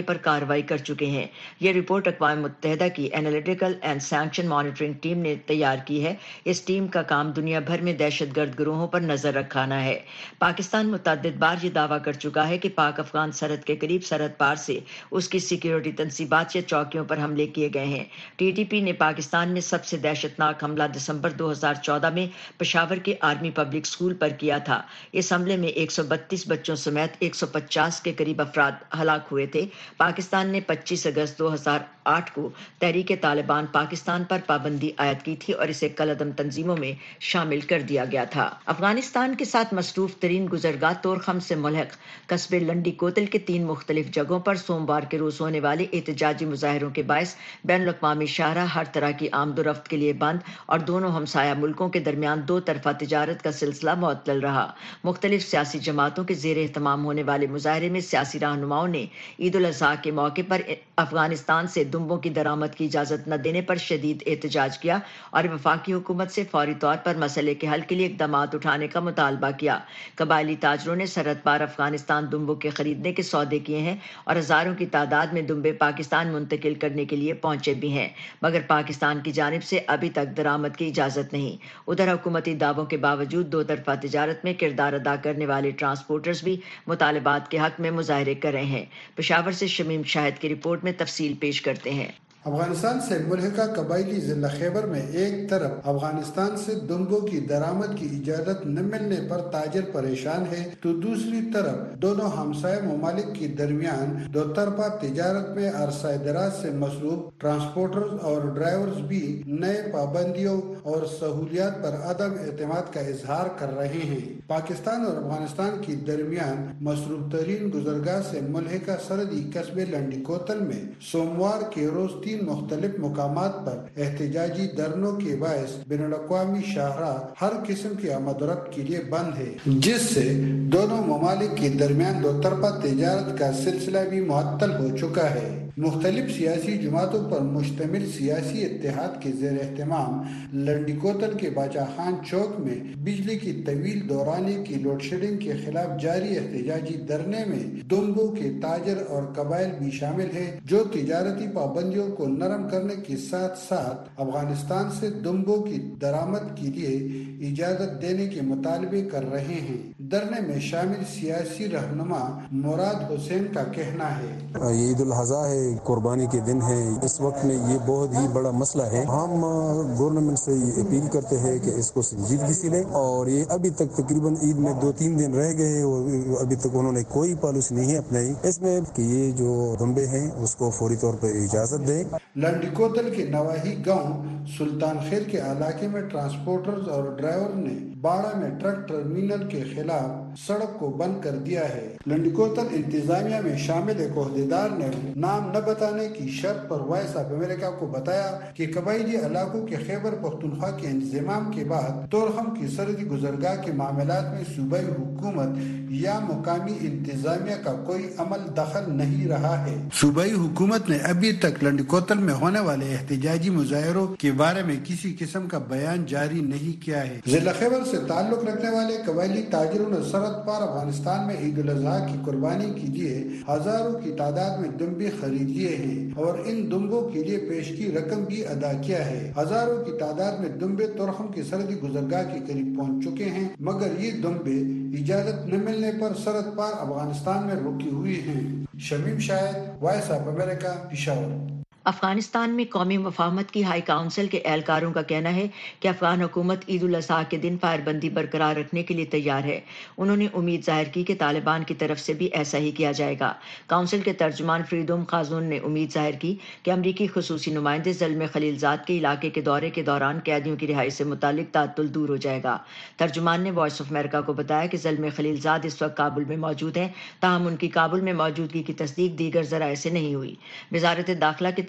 کارروائی کر چکے ہیں۔ یہ رپورٹ اقوام متحدہ کی analytical and sanction monitoring team نے تیار کی ہے۔ اس ٹیم کا کام دنیا بھر میں دہشت گرد گروہوں پر نظر رکھنا ہے۔ پاکستان متعدد بار یہ دعویٰ کر چکا ہے کہ پاک افغان سرحد کے قریب سرحد پار سے اس کی سیکیورٹی تنصیبات یا چوکیوں پر حملے کیے گئے ہیں۔ ٹی ٹی پی نے پاکستان میں سب سے دہشتناک حملہ دسمبر 2014 میں پشاور کے آرمی پبلک اسکول پر کیا تھا۔ اس حملے میں 132 بچوں سمیت 150 کے قریب افراد ہلاک ہوئے تھے۔ پاکستان نے 25 اگست 2008 کو تحریک طالبان پاکستان پر پابندی عائد کی تھی اور اسے کالعدم تنظیموں میں شامل کر دیا گیا تھا۔ افغانستان کے ساتھ مصروف ترین گزرگاہ طورخم سے ملحق قصبے لنڈی کوتل کے 3 مختلف جگہوں پر سوموار کے روز ہونے والے احتجاجی مظاہروں کے باعث بین الاقوامی شاہراہ ہر طرح کی آمد و رفت کے لیے بند اور دونوں ہمسایہ ملکوں کے درمیان دو طرفہ تجارت کا سلسلہ معطل رہا۔ مختلف سیاسی جماعتوں کے زیر اہتمام ہونے والے مظاہرے میں سیاسی رہنماؤں نے عید الاضحیٰ کے موقع پر افغانستان سے دمبوں کی درآمد کی اجازت نہ دینے پر شدید احتجاج کیا اور وفاقی حکومت سے فوری طور پر مسئلے کے حل کے لیے اقدامات اٹھانے کا مطالبہ کیا۔ قبائلی تاجروں نے سرحد پار افغانستان دمبوں کے خریدنے کے سودے کیے ہیں اور ہزاروں کی تعداد میں دمبے پاکستان منتقل کرنے کے لیے پہنچے بھی ہیں، مگر پاکستان کی جانب سے ابھی تک درآمد کی اجازت نہیں۔ ادھر حکومتی دعووں کے باوجود دو طرفہ تجارت میں کردار ادا کرنے والے ٹرانسپورٹرز بھی مطالبات کے حق میں مظاہرے کر رہے ہیں۔ پشاور سے شمیم شاہد کی رپورٹ میں تفصیل پیش کرتے ہیں۔ افغانستان سے ملحقہ قبائلی ضلع خیبر میں ایک طرف افغانستان سے دمبوں کی درآمد کی اجازت نہ ملنے پر تاجر پریشان ہے تو دوسری طرف دونوں ہمسائے ممالک کے درمیان دو طرفہ تجارت میں عرصہ دراز سے مصروف ٹرانسپورٹرز اور ڈرائیورز بھی نئے پابندیوں اور سہولیات پر عدم اعتماد کا اظہار کر رہے ہیں۔ پاکستان اور افغانستان کے درمیان مصروف ترین گزرگاہ سے ملحقہ سرحدی قصبے لنڈی کوتل میں سوموار کے روز 3 مختلف مقامات پر احتجاجی دھرنوں کے باعث بین الاقوامی شاہراہ ہر قسم کی آمد و رفت کے لیے بند ہے، جس سے دونوں ممالک کے درمیان دو طرفہ تجارت کا سلسلہ بھی معطل ہو چکا ہے۔ مختلف سیاسی جماعتوں پر مشتمل سیاسی اتحاد کے زیر اہتمام لنڈی کوتل کے باچا خان چوک میں بجلی کی طویل دورانی کی لوڈ شیڈنگ کے خلاف جاری احتجاجی دھرنے میں دمبوں کے تاجر اور قبائل بھی شامل ہیں، جو تجارتی پابندیوں کو نرم کرنے کے ساتھ ساتھ افغانستان سے دمبوں کی درآمد کے لیے اجازت دینے کے مطالبے کر رہے ہیں۔ دھرنے میں شامل سیاسی رہنما مراد حسین کا کہنا ہے، عید الاضحیٰ ہے، قربانی کے دن ہے، اس وقت میں یہ بہت ہی بڑا مسئلہ ہے۔ ہم گورنمنٹ سے یہ اپیل کرتے ہیں کہ اس کو سنجیدگی سے لیں، اور یہ ابھی تک تقریباً عید میں 2-3 دن رہ گئے اور ابھی تک انہوں نے کوئی پالیسی نہیں اپنائی اس میں کہ یہ جو دمبے ہیں اس کو فوری طور پر اجازت دیں۔ لنڈی کوتل کے نواحی گاؤں سلطان خیر کے علاقے میں ٹرانسپورٹرز اور ڈرائیور نے باڑہ میں ٹرک ٹرمینل کے خلاف سڑک کو بند کر دیا ہے۔ لنڈی کوتل انتظامیہ میں شامل ایک عہدیدار نے نام نہ بتانے کی شرط پر وائس آف امریکہ کو بتایا کہ قبائلی علاقوں کے خیبر پختونخوا کے انضمام کے بعد طورخم کی سرحدی گزرگاہ کے معاملات میں صوبائی حکومت یا مقامی انتظامیہ کا کوئی عمل دخل نہیں رہا ہے۔ صوبائی حکومت نے ابھی تک لنڈی کوتل میں ہونے والے احتجاجی مظاہروں کے بارے میں کسی قسم کا بیان جاری نہیں کیا ہے۔ ضلع خیبر سے تعلق رکھنے والے قبائلی تاجروں نے سرحد پار افغانستان میں عید الاضحیٰ کی قربانی کے لیے ہزاروں کی تعداد میں دمبے خرید لیے ہیں اور ان دمبوں کے لیے پیشگی رقم بھی ادا کیا ہے۔ ہزاروں کی تعداد میں دمبے طورخم کی سرحدی گزرگاہ کے قریب پہنچ چکے ہیں، مگر یہ دمبے اجازت نہ ملنے پر سرحد پار افغانستان میں رکی ہوئی ہیں۔ شمیم شاہد، وائس آف امریکہ، پشاور۔ افغانستان میں قومی مفاہمت کی ہائی کونسل کے اہلکاروں کا کہنا ہے کہ افغان حکومت عید الاضحیٰ کے دن فائر بندی برقرار رکھنے کے لیے تیار ہے۔ انہوں نے امید ظاہر کی کہ طالبان کی طرف سے بھی ایسا ہی کیا جائے گا۔ کونسل کے ترجمان فریڈوم خازون نے امید ظاہر کی کہ امریکی خصوصی نمائندے زلمے خلیل زاد کے علاقے کے دورے کے دوران قیدیوں کی رہائی سے متعلق تعطل دور ہو جائے گا۔ ترجمان نے وائس آف امریکہ کو بتایا کہ زلمے خلیل زاد اس وقت کابل میں موجود ہیں، تاہم ان کی کابل میں موجودگی کی تصدیق دیگر ذرائع سے نہیں ہوئی۔ وزارت داخلہ کے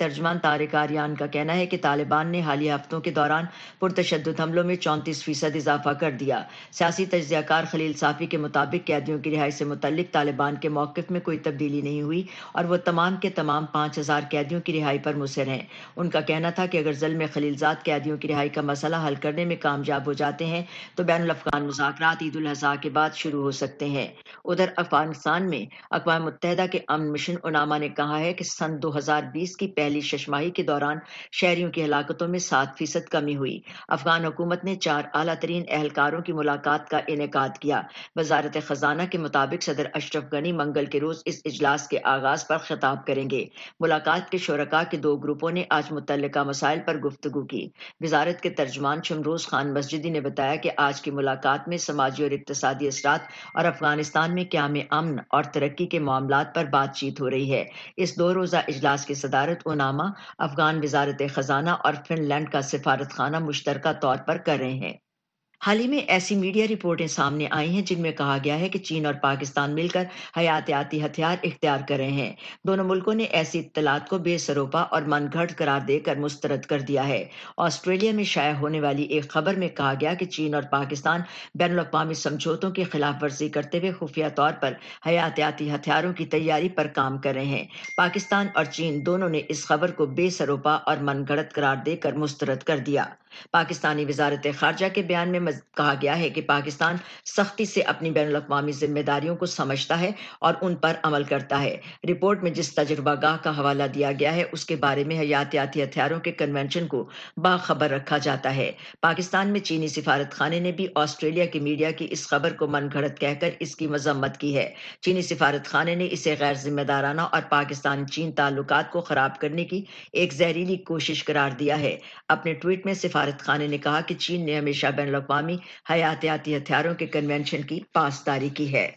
ترجمان طارق آریان کا کہنا ہے کہ طالبان نے حالیہ ہفتوں کے دوران پرتشدد حملوں میں 34% اضافہ کر دیا۔ سیاسی تجزیہ کار خلیل صافی کے مطابق قیدیوں کی رہائی سے متعلق طالبان کے موقف میں کوئی تبدیلی نہیں ہوئی اور وہ تمام کے تمام 5000 قیدیوں کی رہائی پر مصر ہیں۔ ان کا کہنا تھا کہ اگر ظلم خلیلزاد قیدیوں کی رہائی کا مسئلہ حل کرنے میں کامیاب ہو جاتے ہیں تو بین الافغان مذاکرات عید الاضحیٰ کے بعد شروع ہو سکتے ہیں۔ ادھر افغانستان میں اقوام متحدہ کے امن مشن اوناما نے کہا ہے کہ سن 2020 کی پہلی شش ماہی کے دوران شہریوں کی ہلاکتوں میں 7% کمی ہوئی۔ افغان حکومت نے 4 اعلیٰ ترین اہلکاروں کی ملاقات کا انعقاد کیا۔ وزارت خزانہ کے مطابق صدر اشرف غنی منگل کے روز اس اجلاس کے آغاز پر خطاب کریں گے۔ ملاقات کے شرکاء کے 2 گروپوں نے آج متعلقہ مسائل پر گفتگو کی۔ وزارت کے ترجمان شمروز خان مسجدی نے بتایا کہ آج کی ملاقات میں سماجی اور اقتصادی اثرات اور افغانستان میں قیام امن اور ترقی کے معاملات پر بات چیت ہو رہی ہے۔ اس 2 روزہ اجلاس کی صدارت اوناما، افغان وزارت خزانہ اور فن لینڈ کا سفارت خانہ مشترکہ طور پر کر رہے ہیں۔ حال ہی میں ایسی میڈیا رپورٹیں سامنے آئی ہیں جن میں کہا گیا ہے کہ چین اور پاکستان مل کر حیاتیاتی ہتھیار اختیار کر رہے ہیں۔ دونوں ملکوں نے ایسی اطلاعات کو بے سروپا اور من گھڑت قرار دے کر مسترد کر دیا ہے۔ آسٹریلیا میں شائع ہونے والی ایک خبر میں کہا گیا کہ چین اور پاکستان بین الاقوامی سمجھوتوں کی خلاف ورزی کرتے ہوئے خفیہ طور پر حیاتیاتی ہتھیاروں کی تیاری پر کام کر رہے ہیں۔ پاکستان اور چین دونوں نے اس خبر کو بے سروپا اور من گھڑت قرار دے کر مسترد کر دیا۔ پاکستانی وزارت خارجہ کے بیان میں کہا گیا ہے کہ پاکستان سختی سے اپنی بین الاقوامی ذمہ داریوں کو سمجھتا ہے اور ان پر عمل کرتا ہے۔ رپورٹ میں جس تجربہ گاہ کا حوالہ دیا گیا ہے اس کے بارے میں حیاتیاتی ہتھیاروں کے کنونشن کو باخبر رکھا جاتا ہے۔ پاکستان میں چینی سفارت خانے نے بھی آسٹریلیا کی میڈیا کی اس خبر کو من گھڑت کہہ کر اس کی مذمت کی ہے۔ چینی سفارت خانے نے اسے غیر ذمہ دارانہ اور پاکستان چین تعلقات کو خراب کرنے کی ایک زہریلی کوشش قرار دیا ہے۔ اپنے ٹویٹ میں سفارت خانے نے کہا کہ چین نے ہمیشہ بین الاقوامی حیاتیاتی ہتھیاروں کے کنونشن کی پاسداری کی ہے۔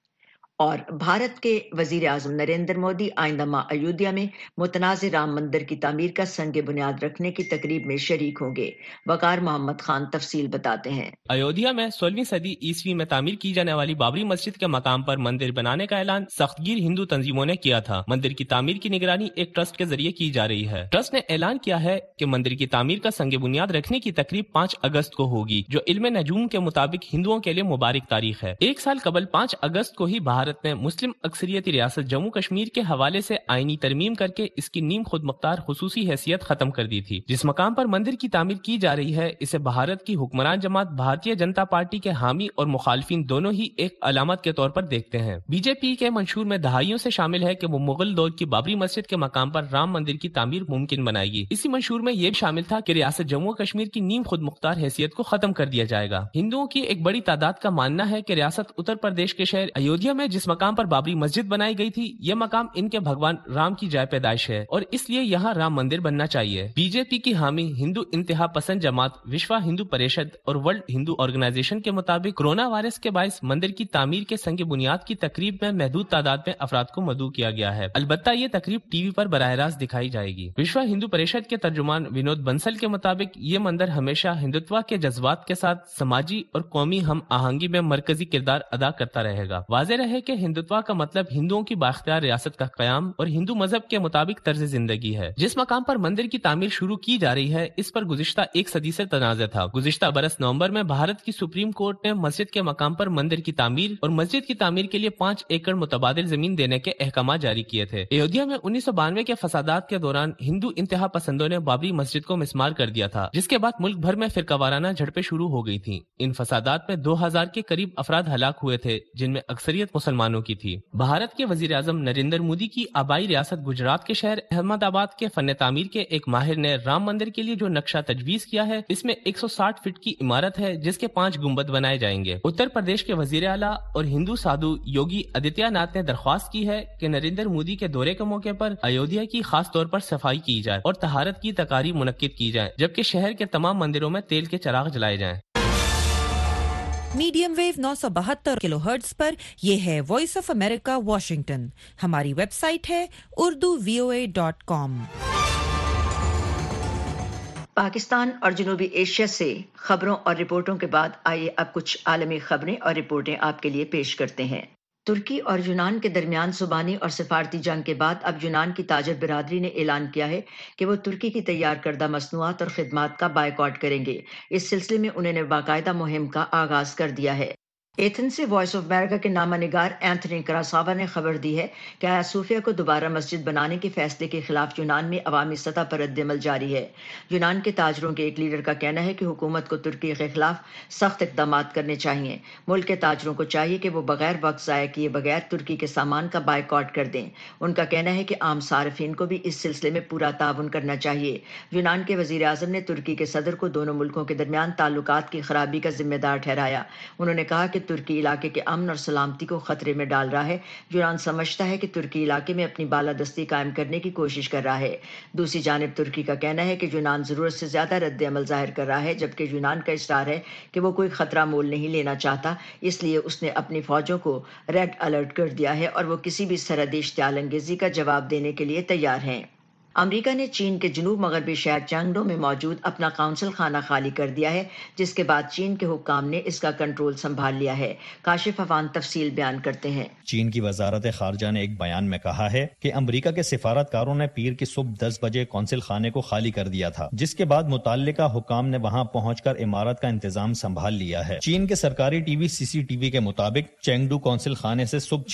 اور بھارت کے وزیر اعظم نریندر مودی آئندہ ماہ ایودھیا میں متنازع رام مندر کی تعمیر کا سنگ بنیاد رکھنے کی تقریب میں شریک ہوں گے۔ وقار محمد خان تفصیل بتاتے ہیں۔ ایودھیا میں 16ویں صدی عیسوی میں تعمیر کی جانے والی بابری مسجد کے مقام پر مندر بنانے کا اعلان سختگیر ہندو تنظیموں نے کیا تھا۔ مندر کی تعمیر کی نگرانی ایک ٹرسٹ کے ذریعے کی جا رہی ہے۔ ٹرسٹ نے اعلان کیا ہے کہ مندر کی تعمیر کا سنگ بنیاد رکھنے کی تقریب 5 اگست کو ہوگی، جو علم نجوم کے مطابق ہندوؤں کے لیے مبارک تاریخ ہے۔ 1 سال قبل 5 اگست کو ہی بھارت نے مسلم اکثریتی ریاست جموں کشمیر کے حوالے سے آئینی ترمیم کر کے اس کی نیم خود مختار خصوصی حیثیت ختم کر دی تھی۔ جس مقام پر مندر کی تعمیر کی جا رہی ہے اسے بھارت کی حکمران جماعت بھارتیہ جنتا پارٹی کے حامی اور مخالفین دونوں ہی ایک علامت کے طور پر دیکھتے ہیں۔ بی جے پی کے منشور میں دہائیوں سے شامل ہے کہ وہ مغل دور کی بابری مسجد کے مقام پر رام مندر کی تعمیر ممکن بنائے گی۔ اسی منشور میں یہ بھی شامل تھا کہ ریاست جموں کشمیر کی نیم خود مختار حیثیت کو ختم کر دیا جائے گا۔ ہندوؤں کی ایک بڑی تعداد کا ماننا ہے کہ ریاست اتر پردیش کے شہر ایودھیا میں جس مقام پر بابری مسجد بنائی گئی تھی یہ مقام ان کے بھگوان رام کی جائے پیدائش ہے اور اس لیے یہاں رام مندر بننا چاہیے۔ بی جے پی کی حامی ہندو انتہا پسند جماعت وشوا ہندو پریشد اور ورلڈ ہندو آرگنائزیشن کے مطابق کورونا وائرس کے باعث مندر کی تعمیر کے سنگ بنیاد کی تقریب میں محدود تعداد میں افراد کو مدعو کیا گیا ہے۔ البتہ یہ تقریب ٹی وی پر براہ راست دکھائی جائے گی۔ وشوا ہندو پریشد کے ترجمان ونود بنسل کے مطابق یہ مندر ہمیشہ ہندوتوا کے جذبات کے ساتھ سماجی اور قومی ہم آہنگی میں مرکزی کردار ادا کرتا رہے گا۔ واضح رہے کہ ہندوتوا کا مطلب ہندوؤں کی بااختیار ریاست کا قیام اور ہندو مذہب کے مطابق طرز زندگی ہے۔ جس مقام پر مندر کی تعمیر شروع کی جا رہی ہے اس پر گزشتہ 1 صدی سے تنازع تھا۔ گزشتہ برس نومبر میں بھارت کی سپریم کورٹ نے مسجد کے مقام پر مندر کی تعمیر اور مسجد کی تعمیر کے لیے 5 ایکڑ متبادل زمین دینے کے احکامات جاری کیے تھے۔ ایودھیا میں 1992 کے فسادات کے دوران ہندو انتہا پسندوں نے بابری مسجد کو مسمار کر دیا تھا، جس کے بعد ملک بھر میں فرقہ وارانہ جھڑپیں شروع ہو گئی تھیں۔ ان فسادات میں 2000 کے قریب افراد ہلاک ہوئے تھے، جن میں اکثریت مسلمانوں کی تھی۔ بھارت کے وزیر اعظم نریندر مودی کی آبائی ریاست گجرات کے شہر احمد آباد کے فن تعمیر کے ایک ماہر نے رام مندر کے لیے جو نقشہ تجویز کیا ہے اس میں 160 فٹ کی عمارت ہے جس کے 5 گنبد بنائے جائیں گے۔ اتر پردیش کے وزیر اعلیٰ اور ہندو سادھو یوگی آدتیہ ناتھ نے درخواست کی ہے کہ نریندر مودی کے دورے کے موقع پر ایودھیا کی خاص طور پر صفائی کی جائے اور طہارت کی تقاریب منعقد کی جائیں، جبکہ شہر کے تمام مندروں میں تیل کے چراغ جلائے جائیں۔ میڈیم ویو 972 کلو ہرٹز پر یہ ہے وائس آف امریکہ واشنگٹن۔ ہماری ویب سائٹ ہے urduvoa.com۔ پاکستان اور جنوبی ایشیا سے خبروں اور رپورٹوں کے بعد آئیے اب کچھ عالمی خبریں اور رپورٹیں آپ کے لیے پیش کرتے ہیں۔ ترکی اور یونان کے درمیان زبانی اور سفارتی جنگ کے بعد اب یونان کی تاجر برادری نے اعلان کیا ہے کہ وہ ترکی کی تیار کردہ مصنوعات اور خدمات کا بائیکاٹ کریں گے۔ اس سلسلے میں انہوں نے باقاعدہ مہم کا آغاز کر دیا ہے۔ ایتھنز سے وائس آف امریکہ کے نامہ نگار اینتھنی کراساوا نے خبر دی ہے کہ آیا صوفیہ کو دوبارہ مسجد بنانے کے فیصلے کے خلاف یونان میں عوامی سطح پر رد عمل جاری ہے۔ یونان کے تاجروں کے ایک لیڈر کا کہنا ہے کہ حکومت کو ترکی کے خلاف سخت اقدامات کرنے چاہیے۔ ملک کے تاجروں کو چاہیے کہ وہ بغیر وقت ضائع کیے بغیر ترکی کے سامان کا بائیکاٹ کر دیں۔ ان کا کہنا ہے کہ عام صارفین کو بھی اس سلسلے میں پورا تعاون کرنا چاہیے۔ یونان کے وزیر اعظم نے ترکی کے صدر کو دونوں ملکوں کے درمیان تعلقات کی خرابی کا ذمہ دار ٹھہرایا۔ انہوں نے کہا کہ ترکی علاقے کے امن اور سلامتی کو خطرے میں ڈال رہا ہے۔ یونان سمجھتا ہے کہ ترکی علاقے میں اپنی بالادستی قائم کرنے کی کوشش کر رہا ہے۔ دوسری جانب ترکی کا کہنا ہے کہ یونان ضرورت سے زیادہ رد عمل ظاہر کر رہا ہے، جبکہ یونان کا اصرار ہے کہ وہ کوئی خطرہ مول نہیں لینا چاہتا، اس لیے اس نے اپنی فوجوں کو ریڈ الرٹ کر دیا ہے اور وہ کسی بھی سرحدی اشتعال انگیزی کا جواب دینے کے لیے تیار ہیں۔ امریکہ نے چین کے جنوب مغربی شہر چانگڈو میں موجود اپنا قونصل خانہ خالی کر دیا ہے، جس کے بعد چین کے حکام نے اس کا کنٹرول سنبھال لیا ہے۔ کاشف افان تفصیل بیان کرتے ہیں۔ چین کی وزارت خارجہ نے ایک بیان میں کہا ہے کہ امریکہ کے سفارتکاروں نے پیر کی صبح 10 بجے قونصل خانے کو خالی کر دیا تھا، جس کے بعد متعلقہ حکام نے وہاں پہنچ کر عمارت کا انتظام سنبھال لیا ہے۔ چین کے سرکاری ٹی وی CCTV کے مطابق چینگڈو قونصل خانے سے صبح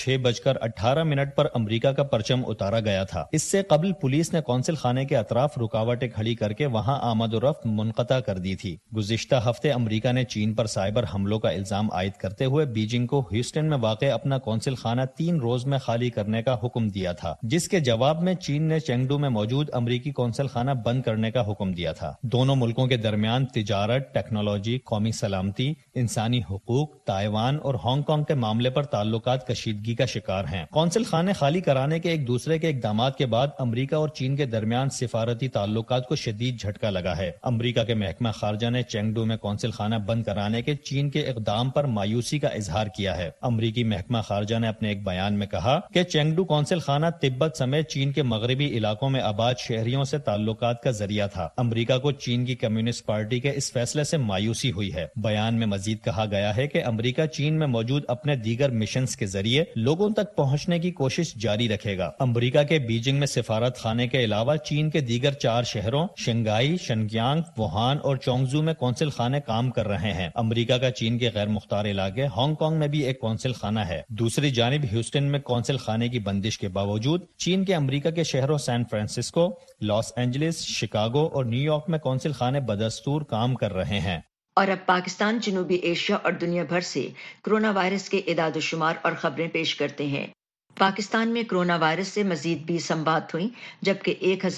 6:18 پر امریکہ کا پرچم اتارا گیا تھا۔ اس سے قبل پولیس نے قونصل خانے کے اطراف رکاوٹیں کھڑی کر کے وہاں آمد و رفت منقطع کر دی تھی۔ گزشتہ ہفتے امریکہ نے چین پر سائبر حملوں کا الزام عائد کرتے ہوئے بیجنگ کو ہیوسٹن میں واقع اپنا قونصل خانہ 3 روز میں خالی کرنے کا حکم دیا تھا، جس کے جواب میں چین نے چینگڈو میں موجود امریکی قونصل خانہ بند کرنے کا حکم دیا تھا۔ دونوں ملکوں کے درمیان تجارت، ٹیکنالوجی، قومی سلامتی، انسانی حقوق، تائیوان اور ہانگ کانگ کے معاملے پر تعلقات کشیدگی کا شکار ہیں۔ قونصل خانے خالی کرانے کے ایک دوسرے کے اقدامات کے بعد امریکہ اور چین کے درمیان سفارتی تعلقات کو شدید جھٹکا لگا ہے۔ امریکہ کے محکمہ خارجہ نے چینگڈو میں قونصل خانہ بند کرانے کے چین کے اقدام پر مایوسی کا اظہار کیا ہے۔ امریکی محکمہ خارجہ نے اپنے ایک بیان میں کہا کہ چینگڈو قونصل خانہ تبت سمیت چین کے مغربی علاقوں میں آباد شہریوں سے تعلقات کا ذریعہ تھا۔ امریکہ کو چین کی کمیونسٹ پارٹی کے اس فیصلے سے مایوسی ہوئی ہے۔ بیان میں مزید کہا گیا ہے کہ امریکہ چین میں موجود اپنے دیگر مشنز کے ذریعے لوگوں تک پہنچنے کی کوشش جاری رکھے گا۔ امریکہ کے بیجنگ میں سفارت خانے کے علاوہ چین کے دیگر 4 شہروں شنگھائی، شنکیانگ، ووہان اور چونگزو میں قونصل خانے کام کر رہے ہیں۔ امریکہ کا چین کے غیر مختار علاقے ہانگ کانگ میں بھی ایک قونصل خانہ ہے۔ دوسری جانب ہیوسٹن میں قونصل خانے کی بندش کے باوجود چین کے امریکہ کے شہروں San Francisco, Los Angeles, Chicago اور نیو یارک میں قونصل خانے بدستور کام کر رہے ہیں۔ اور اب پاکستان، جنوبی ایشیا اور دنیا بھر سے کرونا وائرس کے اعداد و شمار اور خبریں پیش کرتے ہیں۔ پاکستان میں کرونا وائرس سے مزید 20 اموات ہوئیں، جبکہ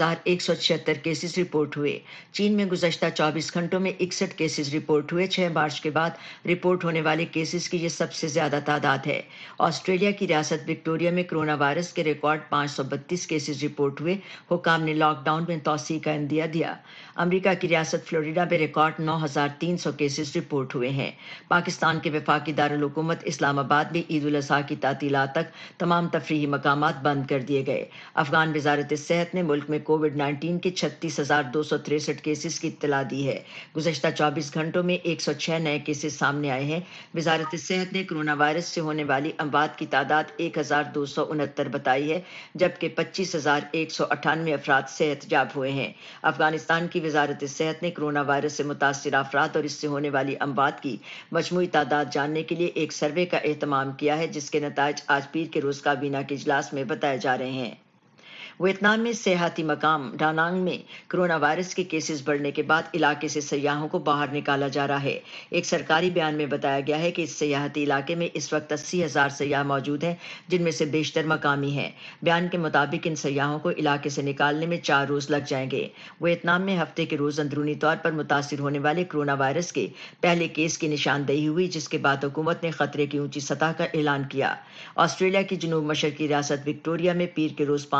1176 کیسز رپورٹ ہوئے۔ چین میں گزشتہ 24 گھنٹوں میں 61 کیسز رپورٹ ہوئے۔ 6 مارچ کے بعد رپورٹ ہونے والے کیسز کی یہ سب سے زیادہ تعداد ہے۔ آسٹریلیا کی ریاست وکٹوریہ میں کرونا وائرس کے ریکارڈ 532 کیسز رپورٹ ہوئے۔ حکام نے لاک ڈاؤن میں توسیع کا عندیہ دیا۔ امریکہ کی ریاست فلوریڈا میں ریکارڈ 9300 کیسز رپورٹ ہوئے ہیں۔ پاکستان کے وفاقی دارالحکومت اسلام آباد میں عید الاضحیٰ کی تعطیلات تک تمام تفریحی مقامات بند کر دیے گئے۔ افغان وزارت صحت نے ملک میں کووڈ-19 کے 36,263 کیسز کی اطلاع دی ہے۔ گزشتہ 24 گھنٹوں میں 106 نئے کیسز سامنے آئے ہیں۔ وزارت صحت نے کرونا وائرس سے ہونے والی اموات کی تعداد 1269 بتائی ہے، جبکہ 25,198 افراد صحت یاب ہوئے ہیں۔ افغانستان کی وزارت صحت نے کرونا وائرس سے متاثرہ افراد اور اس سے ہونے والی اموات کی مجموعی تعداد جاننے کے لیے ایک سروے کا اہتمام کیا ہے، جس کے نتائج آج پیر کے روز کابینہ کے اجلاس میں بتائے جا رہے ہیں۔ ویتنام میں سیاحتی مقام ڈانانگ میں کرونا وائرس کے کیسز بڑھنے کے بعد علاقے سے سیاحوں کو باہر نکالا جا رہا ہے۔ ایک سرکاری بیان میں بتایا گیا ہے کہ اس سیاحتی علاقے میں اس وقت 80,000 سیاح موجود ہیں، جن میں سے بیشتر مقامی ہیں۔ بیان کے مطابق ان سیاحوں کو علاقے سے نکالنے میں 4 روز لگ جائیں گے۔ ویتنام میں ہفتے کے روز اندرونی طور پر متاثر ہونے والے کرونا وائرس کے پہلے کیس کی نشاندہی ہوئی، جس کے بعد حکومت نے خطرے کی اونچی سطح کا اعلان کیا۔ آسٹریلیا کی جنوب مشرقی ریاست وکٹوریہ میں پیر کے روز 532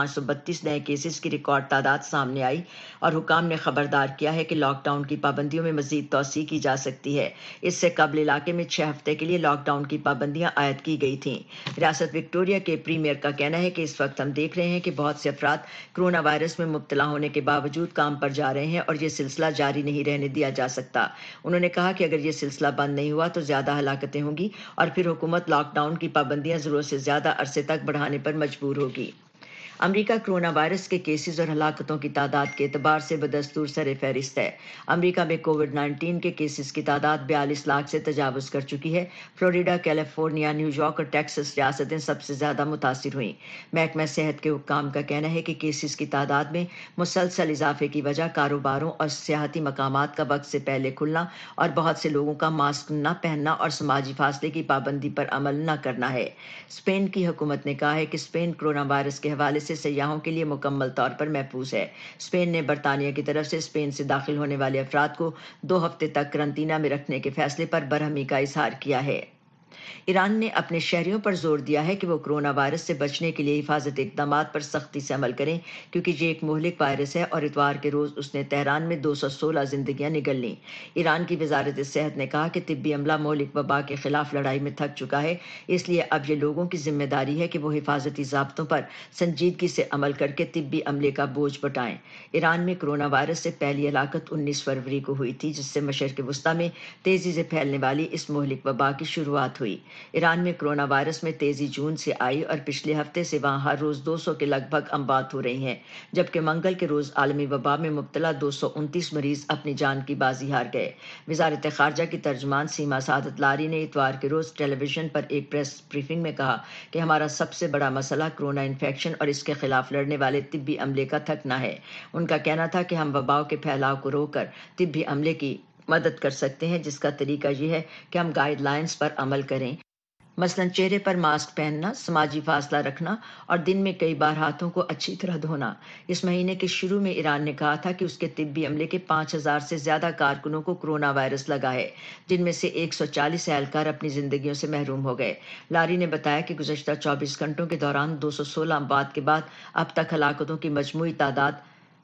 129 نئے کیسز کی ریکارڈ تعداد سامنے آئی اور حکام نے خبردار کیا ہے کہ لاک ڈاؤن کی پابندیوں میں مزید توسیع کی جا سکتی ہے۔ اس سے قبل علاقے میں 6 ہفتے کے لیے لاک ڈاؤن کی پابندیاں عائد کی گئی تھیں۔ ریاست وکٹوریہ کے پریمیئر کا کہنا ہے کہ اس وقت ہم دیکھ رہے ہیں کہ بہت سے افراد کرونا وائرس میں مبتلا ہونے کے باوجود کام پر جا رہے ہیں اور یہ سلسلہ جاری نہیں رہنے دیا جا سکتا۔ انہوں نے کہا کہ اگر یہ سلسلہ بند نہیں ہوا تو زیادہ ہلاکتیں ہوں گی اور پھر حکومت لاک ڈاؤن کی پابندیاں ضرورت سے زیادہ عرصے تک بڑھانے پر مجبور ہوگی۔ امریکہ کرونا وائرس کے کیسز اور ہلاکتوں کی تعداد کے اعتبار سے بدستور سر فہرست ہے۔ امریکہ میں کووڈ 19 کے کیسز کی تعداد 42 لاکھ سے تجاوز کر چکی ہے۔ فلوریڈا، کیلیفورنیا، نیو یارک اور ٹیکساس ریاستیں سب سے زیادہ متاثر ہوئیں۔ محکمہ صحت کے حکام کا کہنا ہے کہ کیسز کی تعداد میں مسلسل اضافے کی وجہ کاروباروں اور سیاحتی مقامات کا وقت سے پہلے کھلنا اور بہت سے لوگوں کا ماسک نہ پہننا اور سماجی فاصلے کی پابندی پر عمل نہ کرنا ہے۔ اسپین کی حکومت نے کہا ہے کہ اسپین کرونا وائرس کے حوالے سے سیاحوں کے لیے مکمل طور پر محفوظ ہے۔ اسپین نے برطانیہ کی طرف سے اسپین سے داخل ہونے والے افراد کو 2 ہفتے تک قرنطینہ میں رکھنے کے فیصلے پر برہمی کا اظہار کیا ہے۔ ایران نے اپنے شہریوں پر زور دیا ہے کہ وہ کرونا وائرس سے بچنے کے لیے حفاظتی اقدامات پر سختی سے عمل کریں کیونکہ یہ ایک مہلک وائرس ہے اور اتوار کے روز اس نے تہران میں 216 زندگیاں نگل لیں۔ ایران کی وزارت صحت نے کہا کہ طبی عملہ مہلک وبا کے خلاف لڑائی میں تھک چکا ہے، اس لیے اب یہ لوگوں کی ذمہ داری ہے کہ وہ حفاظتی ضابطوں پر سنجیدگی سے عمل کر کے طبی عملے کا بوجھ بٹائیں۔ ایران میں کرونا وائرس سے پہلی ہلاکت 19 فروری کو ہوئی تھی، جس سے مشرق وسطیٰ میں تیزی سے پھیلنے والی اس مہلک وبا کی شروعات ہوئی۔ ایران میں کرونا وائرس میں تیزی جون سے آئی اور پچھلے ہفتے سے وہاں ہر روز 200 کے لگ بھگ اموات ہو رہی ہیں، جبکہ منگل کے روز عالمی وبا میں مبتلا 229 مریض اپنی جان کی بازی ہار گئے۔ وزارت خارجہ کی ترجمان سیما سعادت لاری نے اتوار کے روز ٹیلی ویژن پر ایک پریس بریفنگ میں کہا کہ ہمارا سب سے بڑا مسئلہ کرونا انفیکشن اور اس کے خلاف لڑنے والے طبی عملے کا تھکنا ہے۔ ان کا کہنا تھا کہ ہم وبا کے پھیلاؤ کو روک کر طبی عملے کی مدد کر سکتے ہیں، جس کا طریقہ یہ ہے کہ ہم گائیڈ لائنز پر عمل کریں، مثلاً چہرے پر ماسک پہننا، سماجی فاصلہ رکھنا اور دن میں کئی بار ہاتھوں کو اچھی طرح دھونا۔ اس مہینے کے شروع میں ایران نے کہا تھا کہ اس کے طبی عملے کے 5000 سے زیادہ کارکنوں کو کرونا وائرس لگا ہے، جن میں سے 140 اہلکار اپنی زندگیوں سے محروم ہو گئے۔ لاری نے بتایا کہ گزشتہ 24 گھنٹوں کے دوران 216 اموات کے بعد اب تک ہلاکتوں کی مجموعی تعداد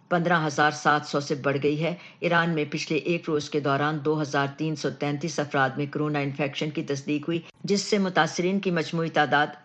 15,700 سے بڑھ گئی ہے۔ ایران میں پچھلے ایک روز کے دوران 2,333 افراد میں کرونا انفیکشن کی تصدیق ہوئی، جس سے متاثرین کی مجموعی تعداد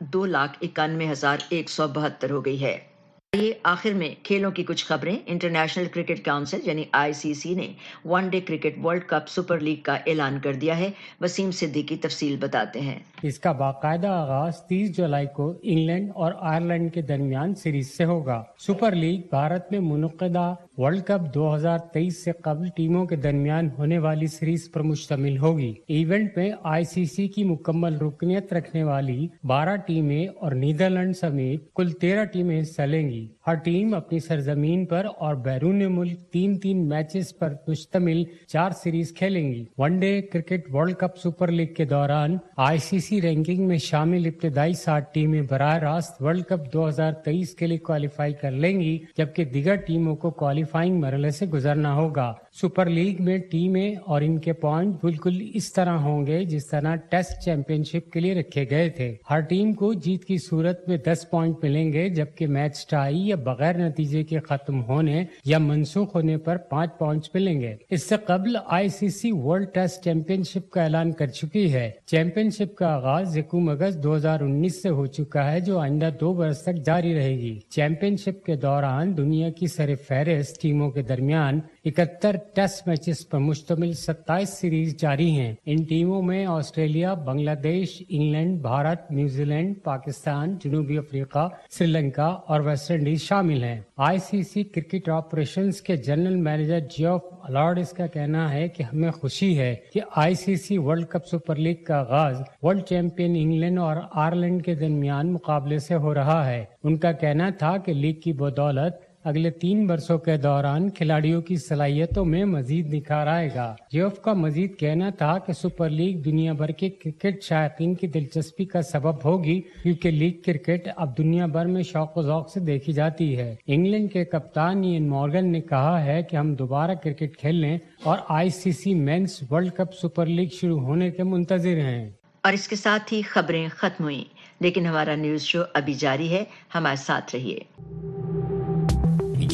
2,91,172 ہو گئی ہے۔ یہ آخر میں کھیلوں کی کچھ خبریں۔ انٹرنیشنل کرکٹ کونسل یعنی ICC نے one day cricket World cup super league کا اعلان کر دیا ہے۔ وسیم صدیقی تفصیل بتاتے ہیں۔ اس کا باقاعدہ آغاز 30 جولائی کو انگلینڈ اور آئرلینڈ کے درمیان سیریز سے ہوگا۔ سپر لیگ بھارت میں منعقدہ ورلڈ کپ 2023 سے قبل ٹیموں کے درمیان ہونے والی سیریز پر مشتمل ہوگی۔ ایونٹ میں ICC کی مکمل رکنیت رکھنے والی 12 ٹیمیں اور نیدرلینڈ سمیت کل 13 ٹیمیں حصہ لیں گی۔ ہر ٹیم اپنی سرزمین پر اور بیرون ملک 3 میچز پر مشتمل 4 سیریز کھیلیں گی۔ One day cricket World cup super League کے دوران ICC رینکنگ میں شامل ابتدائی 7 ٹیمیں براہ راست ورلڈ کپ 2023 کے لیے کوالیفائی کر لیں گی، جبکہ دیگر ٹیموں کو کوالیفائنگ مرحلے سے گزرنا ہوگا۔ سپر لیگ میں ٹیمیں اور ان کے پوائنٹ بالکل اس طرح ہوں گے جس طرح ٹیسٹ چیمپئن شپ کے لیے رکھے گئے تھے۔ ہر ٹیم کو جیت کی صورت میں 10 پوائنٹ ملیں گے، جبکہ میچ ٹائی یا بغیر نتیجے کے ختم ہونے یا منسوخ ہونے پر 5 پوائنٹس ملیں گے۔ اس سے قبل ICC World Test Championship کا اعلان کر چکی ہے۔ چیمپئن شپ کا آغاز 1 اگست 2019 سے ہو چکا ہے، جو آئندہ 2 برس تک جاری رہے گی۔ چیمپئن شپ کے دوران دنیا کی سر فہرست ٹیموں کے درمیان 71 ٹیسٹ میچز پر مشتمل 27 سیریز جاری ہیں۔ ان ٹیموں میں Australia, Bangladesh, England, Bharat, New Zealand, Pakistan, جنوبی افریقہ، سری لنکا اور ویسٹ انڈیز شامل ہیں۔ ICC کرکٹ آپریشنز کے جنرل مینیجر جیوف الارڈس کا کہنا ہے کہ ہمیں خوشی ہے کہ ICC world cup super league کا آغاز ورلڈ چیمپئن انگلینڈ اور آئرلینڈ کے درمیان مقابلے سے ہو رہا ہے۔ ان کا کہنا تھا کہ لیگ کی بدولت اگلے 3 برسوں کے دوران کھلاڑیوں کی صلاحیتوں میں مزید نکھار آئے گا۔ جیوف کا مزید کہنا تھا کہ سپر لیگ دنیا بھر کے کرکٹ شائقین کی دلچسپی کا سبب ہوگی، کیونکہ لیگ کرکٹ اب دنیا بھر میں شوق و ذوق سے دیکھی جاتی ہے۔ انگلینڈ کے کپتان ایئن مورگن نے کہا ہے کہ ہم دوبارہ کرکٹ کھیلنے اور ICC men's world cup super league شروع ہونے کے منتظر ہیں۔ اور اس کے ساتھ ہی خبریں ختم ہوئیں، لیکن ہمارا نیوز شو ابھی جاری ہے، ہمارے ساتھ رہیے۔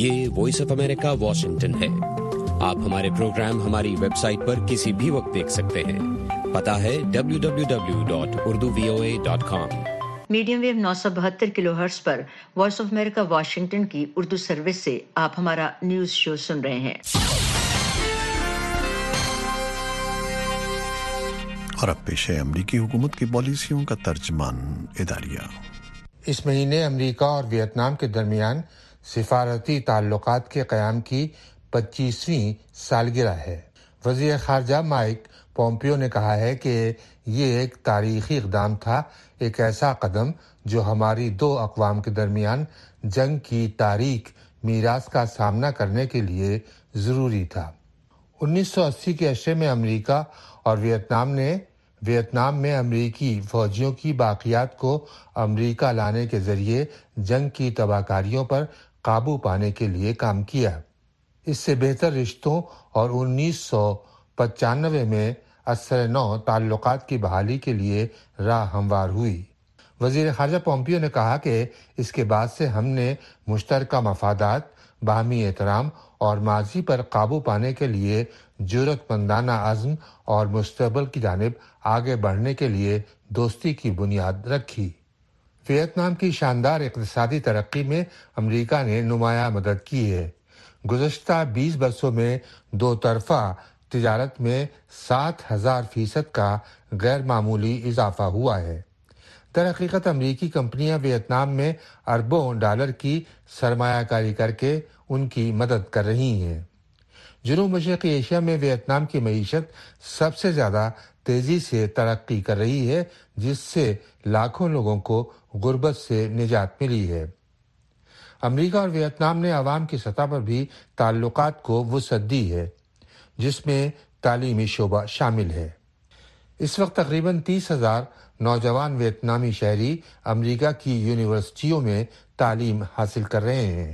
یہ وائس آف امریکہ واشنگٹن ہے۔ آپ ہمارے پروگرام ہماری ویب سائٹ پر کسی بھی وقت دیکھ سکتے ہیں۔ پتہ ہے www.urduvoa.com۔ میڈیم ویو 972 کلو ہرٹز پر وائس آف امریکہ واشنگٹن کی اردو سروس سے آپ ہمارا نیوز شو سن رہے ہیں۔ اور اب پیش ہے امریکی حکومت کی پالیسیوں کا ترجمان اداریہ۔ اس مہینے امریکہ اور ویتنام کے درمیان سفارتی تعلقات کے قیام کی 25ویں سالگرہ ہے۔ وزیر خارجہ مائک پومپیو نے کہا ہے کہ یہ ایک تاریخی اقدام تھا، ایک ایسا قدم جو ہماری دو اقوام کے درمیان جنگ کی تاریک میراث کا سامنا کرنے کے لیے ضروری تھا۔ 1980 کے عشرے میں امریکہ اور ویتنام نے ویتنام میں امریکی فوجیوں کی باقیات کو امریکہ لانے کے ذریعے جنگ کی تباہ کاریوں پر قابو پانے کے لیے کام کیا۔ اس سے بہتر رشتوں اور 1995 میں اثر نو تعلقات کی بحالی کے لیے راہ ہموار ہوئی۔ وزیر خارجہ پومپیو نے کہا کہ اس کے بعد سے ہم نے مشترکہ مفادات، باہمی احترام اور ماضی پر قابو پانے کے لیے جرأت مندانہ عزم اور مستقبل کی جانب آگے بڑھنے کے لیے دوستی کی بنیاد رکھی۔ ویتنام کی شاندار اقتصادی ترقی میں امریکہ نے نمایاں مدد کی ہے۔ گزشتہ 20 برسوں میں دو طرفہ تجارت میں 60,000% کا غیر معمولی اضافہ ہوا ہے۔ در حقیقت امریکی کمپنیاں ویتنام میں اربوں ڈالر کی سرمایہ کاری کر کے ان کی مدد کر رہی ہیں۔ جنوب مشرقی ایشیا میں ویتنام کی معیشت سب سے زیادہ تیزی سے ترقی کر رہی ہے، جس سے لاکھوں لوگوں کو غربت سے نجات ملی ہے۔ امریکہ اور ویتنام نے عوام کی سطح پر بھی تعلقات کو وسعت دی ہے، جس میں تعلیمی شعبہ شامل ہے۔ اس وقت تقریباً 30,000 نوجوان ویتنامی شہری امریکہ کی یونیورسٹیوں میں تعلیم حاصل کر رہے ہیں۔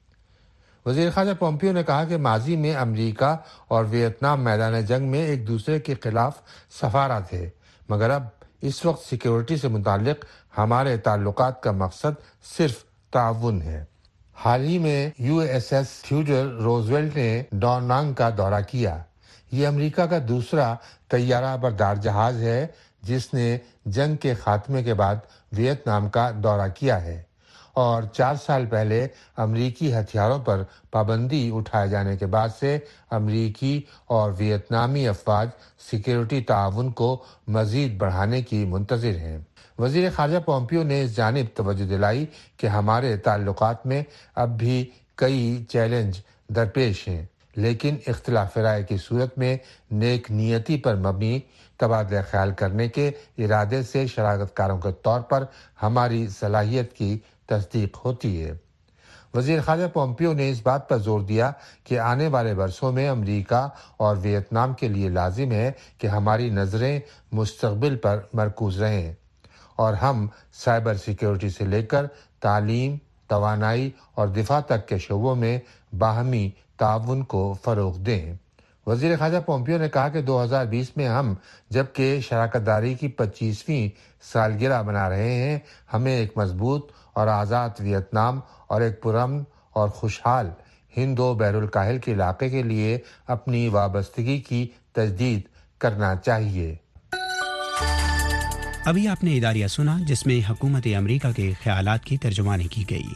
وزیر خارجہ پومپیو نے کہا کہ ماضی میں امریکہ اور ویتنام میدان جنگ میں ایک دوسرے کے خلاف سفارا تھے، مگر اب اس وقت سیکیورٹی سے متعلق ہمارے تعلقات کا مقصد صرف تعاون ہے۔ حال ہی میں USS تھیوڈر روزویلٹ نے ڈانانگ کا دورہ کیا۔ یہ امریکہ کا دوسرا طیارہ بردار جہاز ہے جس نے جنگ کے خاتمے کے بعد ویتنام کا دورہ کیا ہے، اور 4 سال پہلے امریکی ہتھیاروں پر پابندی اٹھائے جانے کے بعد سے امریکی اور ویتنامی افواج سیکیورٹی تعاون کو مزید بڑھانے کی منتظر ہیں۔ وزیر خارجہ پومپیو نے اس جانب توجہ دلائی کہ ہمارے تعلقات میں اب بھی کئی چیلنج درپیش ہیں، لیکن اختلاف رائے کی صورت میں نیک نیتی پر مبنی تبادلہ خیال کرنے کے ارادے سے شراکت کاروں کے طور پر ہماری صلاحیت کی تصدیق ہوتی ہے۔ وزیر خارجہ پومپیو نے اس بات پر زور دیا کہ آنے والے برسوں میں امریکہ اور ویتنام کے لیے لازم ہے کہ ہماری نظریں مستقبل پر مرکوز رہیں اور ہم سائبر سیکیورٹی سے لے کر تعلیم، توانائی اور دفاع تک کے شعبوں میں باہمی تعاون کو فروغ دیں۔ وزیر خارجہ پومپیو نے کہا کہ 2020 میں ہم جبکہ شراکت داری کی 25ویں سالگرہ منا رہے ہیں، ہمیں ایک مضبوط اور آزاد ویتنام اور ایک پرامن اور خوشحال ہند و بحر الکاہل کے علاقے کے لیے اپنی وابستگی کی تجدید کرنا چاہیے۔ ابھی آپ نے اداریہ سنا جس میں حکومت امریکہ کے خیالات کی ترجمانی کی گئی۔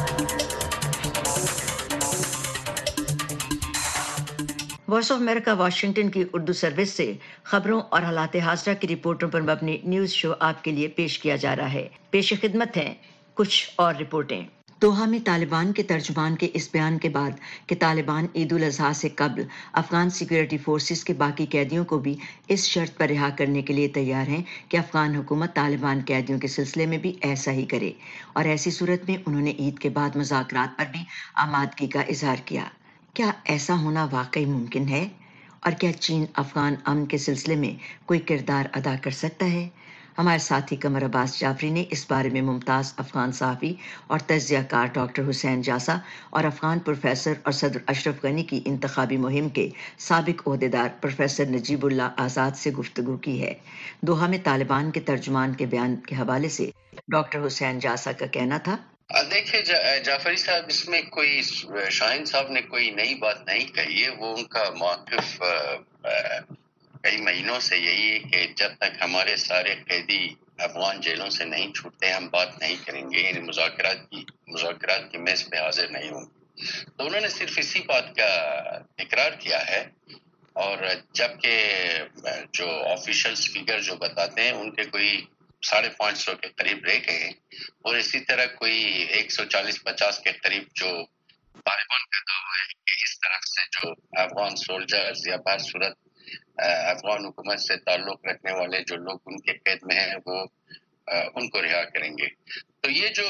وائس آف امریکہ واشنگٹن کی اردو سروس سے خبروں اور حالات حاضرہ کی رپورٹوں پر مبنی نیوز شو آپ کے لیے پیش کیا جا رہا ہے۔ پیش خدمت ہیں کچھ اور رپورٹیں۔ دوحہ میں طالبان کے ترجمان کے اس بیان کے بعد کہ طالبان عید الاضحیٰ سے قبل افغان سیکیورٹی فورسز کے باقی قیدیوں کو بھی اس شرط پر رہا کرنے کے لیے تیار ہیں کہ افغان حکومت طالبان قیدیوں کے سلسلے میں بھی ایسا ہی کرے، اور ایسی صورت میں انہوں نے عید کے بعد مذاکرات پر بھی آمادگی کا اظہار کیا۔ کیا ایسا ہونا واقعی ممکن ہے؟ اور کیا چین افغان امن کے سلسلے میں کوئی کردار ادا کر سکتا ہے؟ ہمارے ساتھی قمر عباس جعفری نے اس بارے میں ممتاز افغان صحافی اور تجزیہ کار ڈاکٹر حسین جاسا اور افغان پروفیسر اور صدر اشرف غنی کی انتخابی مہم کے سابق عہدیدار پروفیسر نجیب اللہ آزاد سے گفتگو کی ہے۔ دوحہ میں طالبان کے ترجمان کے بیان کے حوالے سے ڈاکٹر حسین جاسا کا کہنا تھا، دیکھیے جعفری صاحب، اس میں کوئی شاہین صاحب نے کوئی نئی بات نہیں کہی ہے. وہ ان کا موقف کئی مہینوں سے یہی ہے کہ جب تک ہمارے سارے قیدی افغان جیلوں سے نہیں چھوٹتے ہم بات نہیں کریں گے، یعنی مذاکرات کی میز پہ حاضر نہیں ہوں گے. تو انہوں نے صرف اسی بات کا اقرار کیا ہے. اور جبکہ جو آفیشلز فگر جو بتاتے ہیں ان کے کوئی 550 کے قریب رہ گئے ہیں، اور اسی طرح کوئی 140-50 کے قریب جو طالبان کا دعویٰ ہے کہ اس طرف سے جو افغان سولجرز یا بہر صورت افغان حکومت سے تعلق رکھنے والے جو لوگ ان کے قید میں ہیں وہ ان کو رہا کریں گے. تو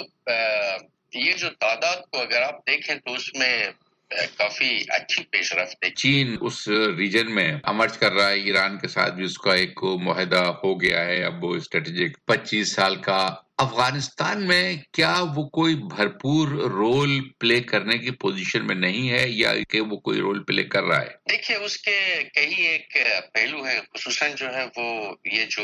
یہ جو تعداد کو اگر آپ دیکھیں تو اس میں کافی اچھی پیش رفت ہے. چین اس ریجن میں امرچ کر رہا ہے، ایران کے ساتھ بھی اس کا ایک معاہدہ ہو گیا ہے، اب وہ اسٹریٹجک 25 سال کا. افغانستان میں کیا وہ کوئی بھرپور رول پلے کرنے کی پوزیشن میں نہیں ہے یا کہ وہ کوئی رول پلے کر رہا ہے؟ دیکھیے اس کے کئی ایک پہلو ہیں، خصوصاً جو ہے وہ یہ جو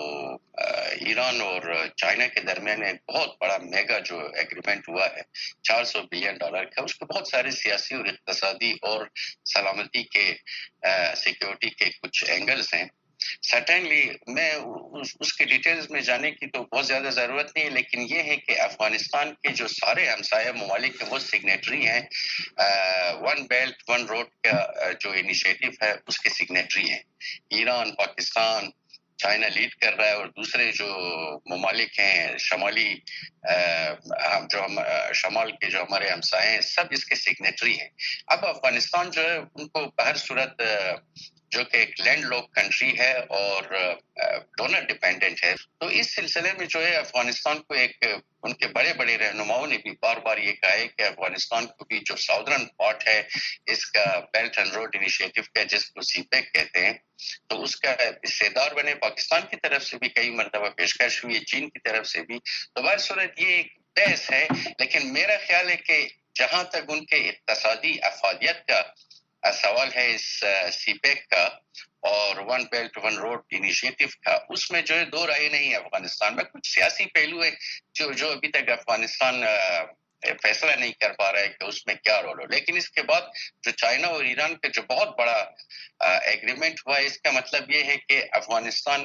ایران اور چائنا کے درمیان ایک بہت بڑا میگا جو ایگریمنٹ ہوا ہے $400 بلین کا، اس کے بہت سارے سیاسی اور اقتصادی اور سلامتی کے سیکیورٹی کے کچھ اینگلز ہیں. سرٹنلی میں اس کے ڈیٹیلز میں جانے کی تو بہت زیادہ ضرورت نہیں ہے، لیکن یہ ہے کہ افغانستان کے جو سارے ہمسایہ ممالک ہیں وہ سگنیٹری ہیں. ون بیلٹ ون روڈ کا جو انیشیٹو ہے اس کے سگنیٹری ہیں. ایران، پاکستان، چائنا لیڈ کر رہا ہے، اور دوسرے جو ممالک ہیں شمالی جو شمال کے جو ہمارے ہمسائے ہیں سب اس کے سگنیٹری ہیں. اب افغانستان جو ہے ان کو بہر صورت جو کہ ایک لینڈ لاک کنٹری ہے اور ڈونر ڈیپینڈنٹ ہے، تو اس سلسلے میں جو ہے افغانستان کو ایک ان کے بڑے بڑے رہنماؤں نے بھی بار بار یہ کہا ہے کہ افغانستان کو بھی جو ساؤدرن پارٹ ہے اس کا بیلٹ اینڈ روڈ انیشیٹو کا جس کو سی پیک کہتے ہیں، تو اس کا حصے دار بنے. پاکستان کی طرف سے بھی کئی مرتبہ پیشکش ہوئی ہے، چین کی طرف سے بھی. تو بہر صورت یہ ایک بحث ہے، لیکن میرا خیال ہے کہ جہاں تک ان کے اقتصادی افادیت کا سوال ہے اس سی پیک کا اور one belt one road initiative کا، اس میں جو ہے دو رائے نہیں ہے. افغانستان میں کچھ سیاسی پہلو ہے جو ابھی تک افغانستان فیصلہ نہیں کر پا رہا ہے کہ اس میں کیا رول ہو. لیکن اس کے بعد جو چائنا اور ایران کا جو بہت بڑا ایگریمنٹ ہوا ہے، اس کا مطلب یہ ہے کہ افغانستان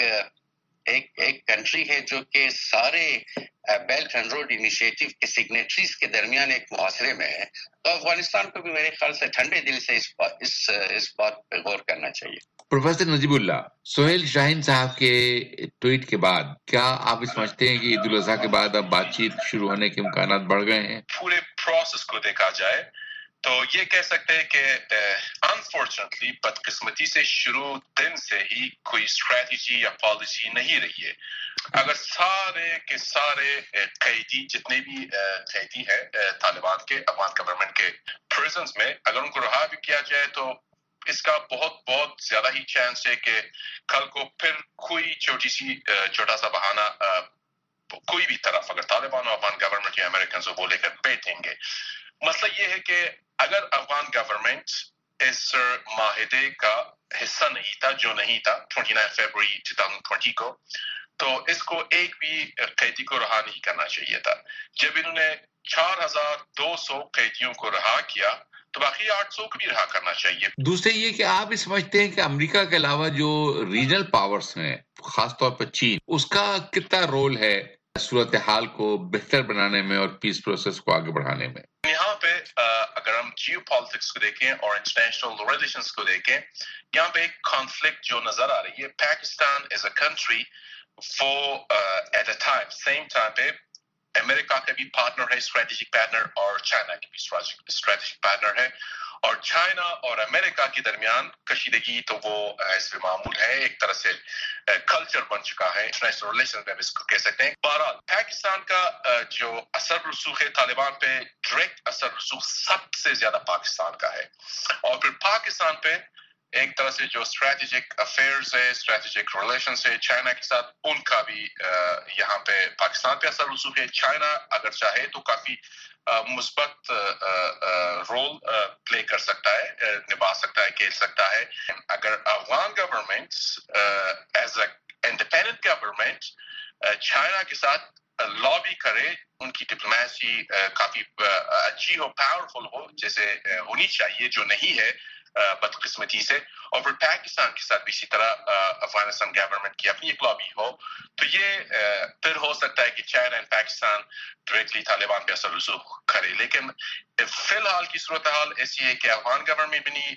ایک کنٹری ہے جو کہ سارے بیلٹ اینڈ روڈ انیشیٹو کے سگنیٹریز کے درمیان ایک محاصرے میں ہے. تو افغانستان کو بھی میرے خیال سے ٹھنڈے دل سے اس بات پہ غور کرنا چاہیے. پروفیسر نجیب اللہ، سہیل شاہین صاحب کے ٹویٹ کے بعد کیا آپ سمجھتے ہیں کہ عید الاضحیٰ کے بعد اب بات چیت شروع ہونے کے امکانات بڑھ گئے ہیں؟ پورے پروسیس کو دیکھا جائے تو یہ کہہ سکتے ہیں کہ انفارچونیٹلی بدقسمتی سے شروع دن سے ہی کوئی اسٹریٹجی یا پالیسی نہیں رہی ہے. اگر سارے کے سارے قیدی جتنے بھی قیدی ہیں طالبان کے افغان گورنمنٹ کے پریزنز میں، اگر ان کو رہا بھی کیا جائے تو اس کا بہت زیادہ ہی چانس ہے کہ کل کو پھر کوئی چھوٹا سا بہانہ کوئی بھی طرف اگر طالبان اور افغان گورنمنٹ یا امریکنز وہ لے کر بیٹھیں گے. مسئلہ یہ ہے کہ اگر افغان گورنمنٹ اس معاہدے کا حصہ نہیں تھا، جو نہیں تھا 29 فروری 2020 کو، تو اس کو ایک بھی قیدی کو رہا نہیں کرنا چاہیے تھا. جب انہوں نے 4200 قیدیوں کو رہا کیا تو باقی 800 کو بھی رہا کرنا چاہیے. دوسرے یہ کہ آپ یہ سمجھتے ہیں کہ امریکہ کے علاوہ جو ریجنل پاورز ہیں، خاص طور پر چین، اس کا کتنا رول ہے صورتحال کو بہتر بنانے میں اور پیس پروسیس کو آگے بڑھانے میں؟ یہاں پہ اگر ہم جیو پالیٹکس کو دیکھیں اور انٹرنیشنل ریلیشنز کو دیکھیں، یہاں پہ ایک کانفلکٹ جو نظر آ رہی ہے. Pakistan is a country at a time same time پہ امریکہ کا بھی پارٹنر ہے، اسٹریٹجک پارٹنر، اور چائنا کی بھی اسٹریٹجک پارٹنر ہے. اور چائنا اور امریکہ کے درمیان کشیدگی تو وہ حسب معمول ہے، ایک طرح سے کلچر بن چکا ہے انٹرنیشنل ریلیشن میں، اس کو کہہ سکتے ہیں. بہرحال پاکستان کا جو اثر رسوخ ہے طالبان پہ، ڈائریکٹ اثر رسوخ سب سے زیادہ پاکستان کا ہے. اور پھر پاکستان پہ ایک طرح سے جو اسٹریٹجک افیئرز ہے، اسٹریٹجک ریلیشنز ہے چائنا کے ساتھ، ان کا بھی یہاں پہ پاکستان پہ اثر رسوخ ہے. چائنا اگر چاہے تو کافی مثبت رول پلے کر سکتا ہے، نبھا سکتا ہے، کھیل سکتا ہے. اگر Afghan government as a independent government China کے ساتھ लॉबी करे, उनकी डिप्लोमेसी काफी अच्छी हो, पावरफुल हो, जैसे होनी चाहिए, जो नहीं है बदकिस्मती से। और फिर पाकिस्तान के साथ भी इसी तरह अफगानिस्तान गवर्नमेंट की अपनी एक लॉबी हो, तो ये फिर हो सकता है कि China and Pakistan directly Taliban पे असर रसूख करे। लेकिन फिलहाल की सूरत हाल ऐसी है कि अफगान गवर्नमेंट भी नहीं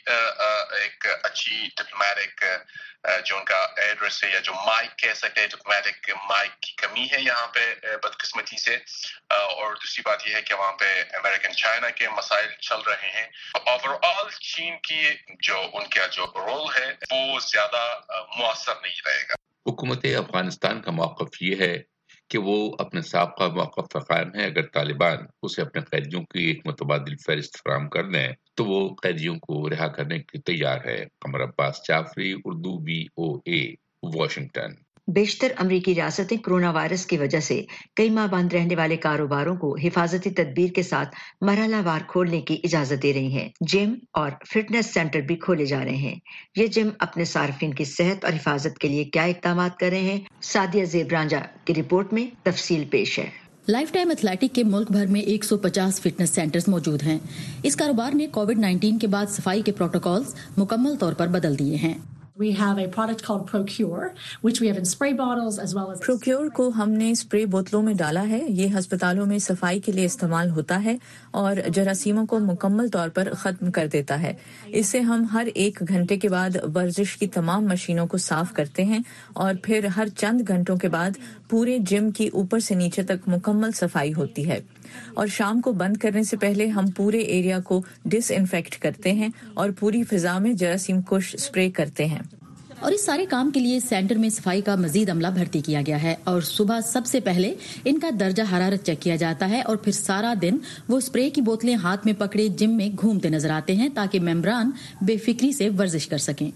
एक अच्छी डिप्लोमेटिक जो उनका एड्रेस है, या जो माइक कह सकते हैं, डिप्लोमेटिक माइक की कमी है यहाँ पे बदकिस्मती से। और दूसरी बात यह है कि वहाँ पे अमेरिकन चाइना के मसाइल चल रहे हैं। ओवरऑल चीन की जो उनका जो रोल है वो ज्यादा मुअस्सर नहीं रहेगा। हुकूमत अफगानिस्तान का मौक़िफ़ ये है कि वो अपने साबका मौक़िफ़ पर कायम है। अगर तालिबान उसे अपने कैदियों की एक मुतबादिल फहरिस्त फराहम कर दें तो वो कैदियों को रिहा करने के तैयार है। Qamar Abbas Jafri, Urdu VOA, Washington. बेशतर अमरीकी रियासतें कोरोना वायरस की वजह से कई माह बंद रहने वाले कारोबारों को हिफाजती तदबीर के साथ मरहलावार खोलने की इजाजत दे रही हैं। जिम और फिटनेस सेंटर भी खोले जा रहे हैं। ये जिम अपने सार्फिन की सेहत और हिफाजत के लिए क्या इक़दाम कर रहे हैं, सादिया ज़ेब रांझा की रिपोर्ट में तफसील पेश है। लाइफ टाइम एथलेटिक के मुल्क भर में 150 फिटनेस सेंटर्स मौजूद हैं। इस कारोबार ने कोविड-19 के बाद सफाई के प्रोटोकॉल्स मुकम्मल तौर पर बदल दिए हैं। We have a product called Procure, which we have in spray bottles as well as. Procure को हमने स्प्रे बोतलों में डाला है। ये अस्पतालों में सफाई के लिए इस्तेमाल होता है और जरासीमों को मुकम्मल तौर पर ख़त्म कर देता है। इससे हम हर 1 घंटे के बाद वर्जिश की तमाम मशीनों को साफ करते हैं और फिर हर चंद घंटों के बाद पूरे जिम की ऊपर से नीचे तक मुकम्मल सफाई होती है। और शाम को बंद करने से पहले हम पूरे एरिया को डिसइंफेक्ट करते हैं और पूरी फिजा में जरासीम कुश स्प्रे करते हैं। और इस सारे काम के लिए सेंटर में सफाई का मजीद अमला भर्ती किया गया है और सुबह सबसे पहले इनका दर्जा हरारत चेक किया जाता है और फिर सारा दिन वो स्प्रे की बोतलें हाथ में पकड़े जिम में घूमते नजर आते हैं ताकि मेंबरान बेफिक्री से वर्जिश कर सकें।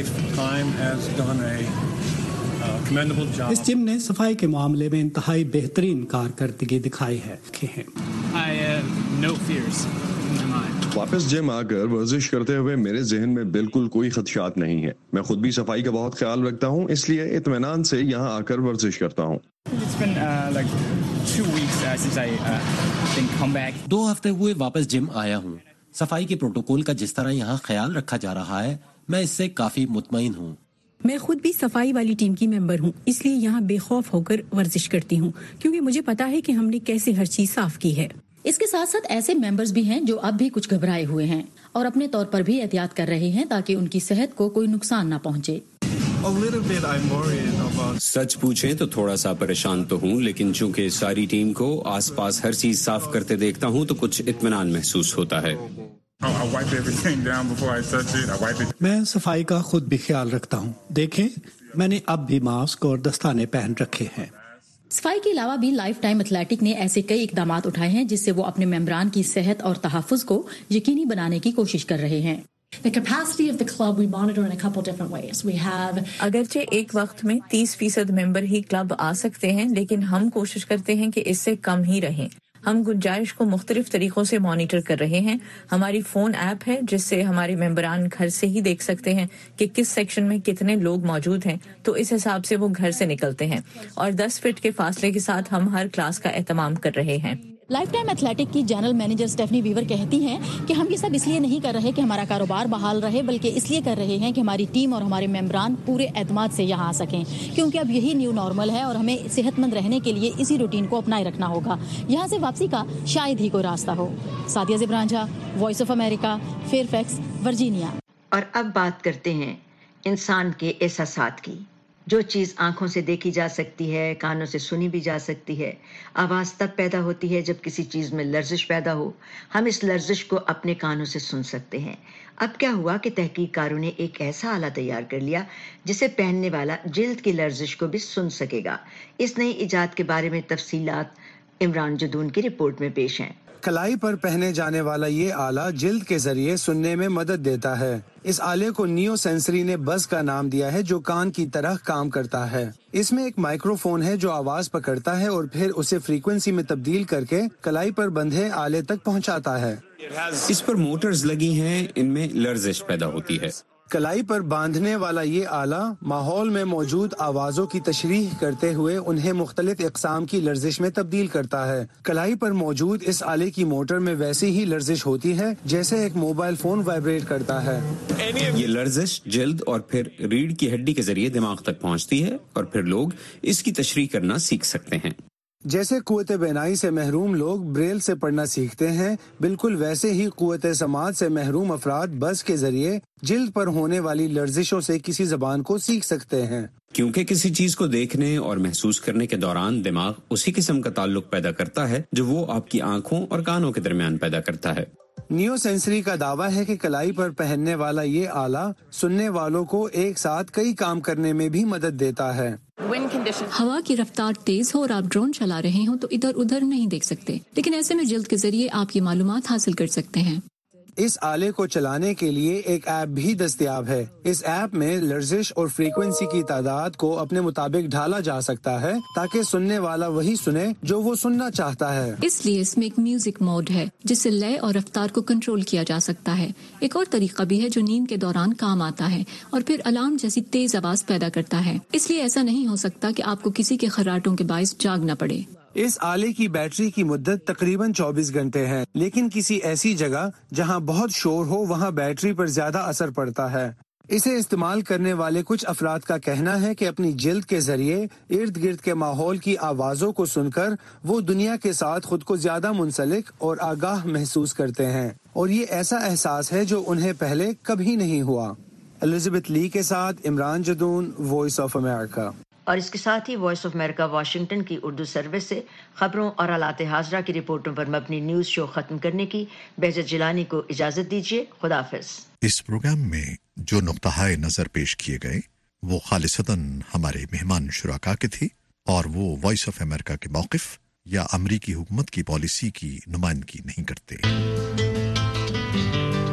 इस जिम ने सफाई के मामले में इंतहाई बेहतरीन कारकर्दगी दिखाई है। वापस जिम आकर वर्जिश करते हुए मेरे जहन में बिल्कुल कोई खदशात नहीं है। मैं खुद भी सफाई का बहुत ख्याल रखता हूँ, इसलिए इत्मीनान से यहाँ आकर वर्जिश करता हूँ। 2 हफ्ते हुए वापस जिम आया हूँ। सफाई के प्रोटोकॉल का जिस तरह यहाँ ख्याल रखा जा रहा है, मैं इससे काफी मुतमईन हूँ। मैं खुद भी सफाई वाली टीम की मेंबर हूँ, इसलिए यहाँ बेखौफ होकर वर्जिश करती हूँ क्योंकि मुझे पता है कि हमने कैसे हर चीज साफ की है। इसके साथ साथ ऐसे मेंबर्स भी हैं जो अब भी कुछ घबराए हुए हैं और अपने तौर पर भी एहतियात कर रहे हैं ताकि उनकी सेहत को कोई नुकसान न पहुँचे। सच पूछें तो थोड़ा सा परेशान तो हूँ, लेकिन चूंकि सारी टीम को आसपास हर चीज साफ करते देखता हूँ तो कुछ इत्मीनान महसूस होता है। मैं सफाई का खुद भी ख्याल रखता हूँ। देखें, मैंने अब भी मास्क और दस्ताने पहन रखे हैं। सफाई के अलावा भी लाइफ टाइम एथलेटिक ने ऐसे कई इकदाम उठाए हैं जिससे वो अपने मेंबरान की सेहत और तहफ्फुज को यकीनी बनाने की कोशिश कर रहे हैं। The capacity of the club we monitor in a couple different ways. We have अगरचे एक वक्त में 30% मेंबर ही क्लब आ सकते हैं, लेकिन हम कोशिश करते हैं कि इससे कम ही रहें। हम गुंजाइश को मुख्तलिफ तरीकों से मॉनिटर कर रहे हैं। हमारी फोन ऐप है जिससे हमारे मेंबरान घर से ही देख सकते हैं कि किस सेक्शन में कितने लोग मौजूद हैं, तो इस हिसाब से वो घर से निकलते हैं और 10 फीट के फासले के साथ हम हर क्लास का एहतमाम कर रहे हैं। लाइफ टाइम एथलेटिक की जनरल मैनेजर स्टेफनी वीवर कहती हैं कि हम ये सब इसलिए नहीं कर रहे कि हमारा कारोबार बहाल रहे, बल्कि इसलिए कर रहे हैं कि हमारी टीम और हमारे मेंबरान पूरे एतमाद से यहाँ आ सकें, क्योंकि अब यही न्यू नॉर्मल है और हमें सेहतमंद रहने के लिए इसी रूटीन को अपनाए रखना होगा। यहाँ से वापसी का शायद ही कोई रास्ता हो। Sadia Zeb Ranjha, voice of America, Fairfax, Virginia. और अब बात करते हैं इंसान के एहसासात की। जो चीज़ आंखों से देखी जा सकती है, कानों से सुनी भी जा सकती है। आवाज़ तब पैदा होती है जब किसी चीज़ में लर्जिश पैदा हो। हम इस लर्जिश को अपने कानों से सुन सकते हैं। अब क्या हुआ कि तहकीककारों ने एक ऐसा आला तैयार कर लिया जिसे पहनने वाला जिल्द की लर्जिश को भी सुन सकेगा। इस नई इजाद के बारे में तफसीलात इमरान जदून की रिपोर्ट में पेश हैं। कलाई पर पहने जाने वाला ये आला जिल्द के जरिए सुनने में मदद देता है। इस आले को नियो सेंसरी ने बज़ का नाम दिया है, जो कान की तरह काम करता है। इसमें एक माइक्रोफोन है जो आवाज पकड़ता है और फिर उसे फ्रीक्वेंसी में तब्दील करके कलाई पर बंधे आले तक पहुंचाता है। इस पर मोटर्स लगी हैं, इनमें लर्जिश पैदा होती है। کلائی پر باندھنے والا یہ آلہ ماحول میں موجود آوازوں کی تشریح کرتے ہوئے انہیں مختلف اقسام کی لرزش میں تبدیل کرتا ہے۔ کلائی پر موجود اس آلے کی موٹر میں ویسی ہی لرزش ہوتی ہے جیسے ایک موبائل فون وائبریٹ کرتا ہے۔ یہ لرزش جلد اور پھر ریڑھ کی ہڈی کے ذریعے دماغ تک پہنچتی ہے اور پھر لوگ اس کی تشریح کرنا سیکھ سکتے ہیں۔ جیسے قوت بینائی سے محروم لوگ بریل سے پڑھنا سیکھتے ہیں، بالکل ویسے ہی قوت سماعت سے محروم افراد بس کے ذریعے جلد پر ہونے والی لرزشوں سے کسی زبان کو سیکھ سکتے ہیں۔ کیونکہ کسی چیز کو دیکھنے اور محسوس کرنے کے دوران دماغ اسی قسم کا تعلق پیدا کرتا ہے جو وہ آپ کی آنکھوں اور کانوں کے درمیان پیدا کرتا ہے۔ نیو سینسری کا دعویٰ ہے کہ کلائی پر پہننے والا یہ آلہ سننے والوں کو ایک ساتھ کئی کام کرنے میں بھی مدد دیتا ہے۔ ہوا کی رفتار تیز ہو اور آپ ڈرون چلا رہے ہوں تو ادھر ادھر نہیں دیکھ سکتے، لیکن ایسے میں جلد کے ذریعے آپ یہ معلومات حاصل کر سکتے ہیں۔ اس آلے کو چلانے کے لیے ایک ایپ بھی دستیاب ہے۔ اس ایپ میں لرزش اور فریکوینسی کی تعداد کو اپنے مطابق ڈھالا جا سکتا ہے تاکہ سننے والا وہی سنے جو وہ سننا چاہتا ہے۔ اس لیے اس میں ایک میوزک موڈ ہے جس سے لے اور رفتار کو کنٹرول کیا جا سکتا ہے۔ ایک اور طریقہ بھی ہے جو نیند کے دوران کام آتا ہے اور پھر الارم جیسی تیز آواز پیدا کرتا ہے۔ اس لیے ایسا نہیں ہو سکتا کہ آپ کو کسی کے خراٹوں کے باعث جاگنا پڑے۔ اس آلے کی بیٹری کی مدت تقریباً 24 گھنٹے ہے، لیکن کسی ایسی جگہ جہاں بہت شور ہو وہاں بیٹری پر زیادہ اثر پڑتا ہے۔ اسے استعمال کرنے والے کچھ افراد کا کہنا ہے کہ اپنی جلد کے ذریعے ارد گرد کے ماحول کی آوازوں کو سن کر وہ دنیا کے ساتھ خود کو زیادہ منسلک اور آگاہ محسوس کرتے ہیں، اور یہ ایسا احساس ہے جو انہیں پہلے کبھی نہیں ہوا۔ الزبتھ لی کے ساتھ Imran Jadoon, voice of America. اور اس کے ساتھ ہی وائس آف امریکہ واشنگٹن کی اردو سروس سے خبروں اور حالات حاضرہ کی رپورٹوں پر مبنی نیوز شو ختم کرنے کی بہجت جیلانی کو اجازت دیجیے۔ خدا حافظ۔ اس پروگرام میں جو نقطہ نظر پیش کیے گئے وہ خالصتاً ہمارے مہمان شرکاء کے تھے اور وہ وائس آف امریکہ کے موقف یا امریکی حکومت کی پالیسی کی نمائندگی نہیں کرتے۔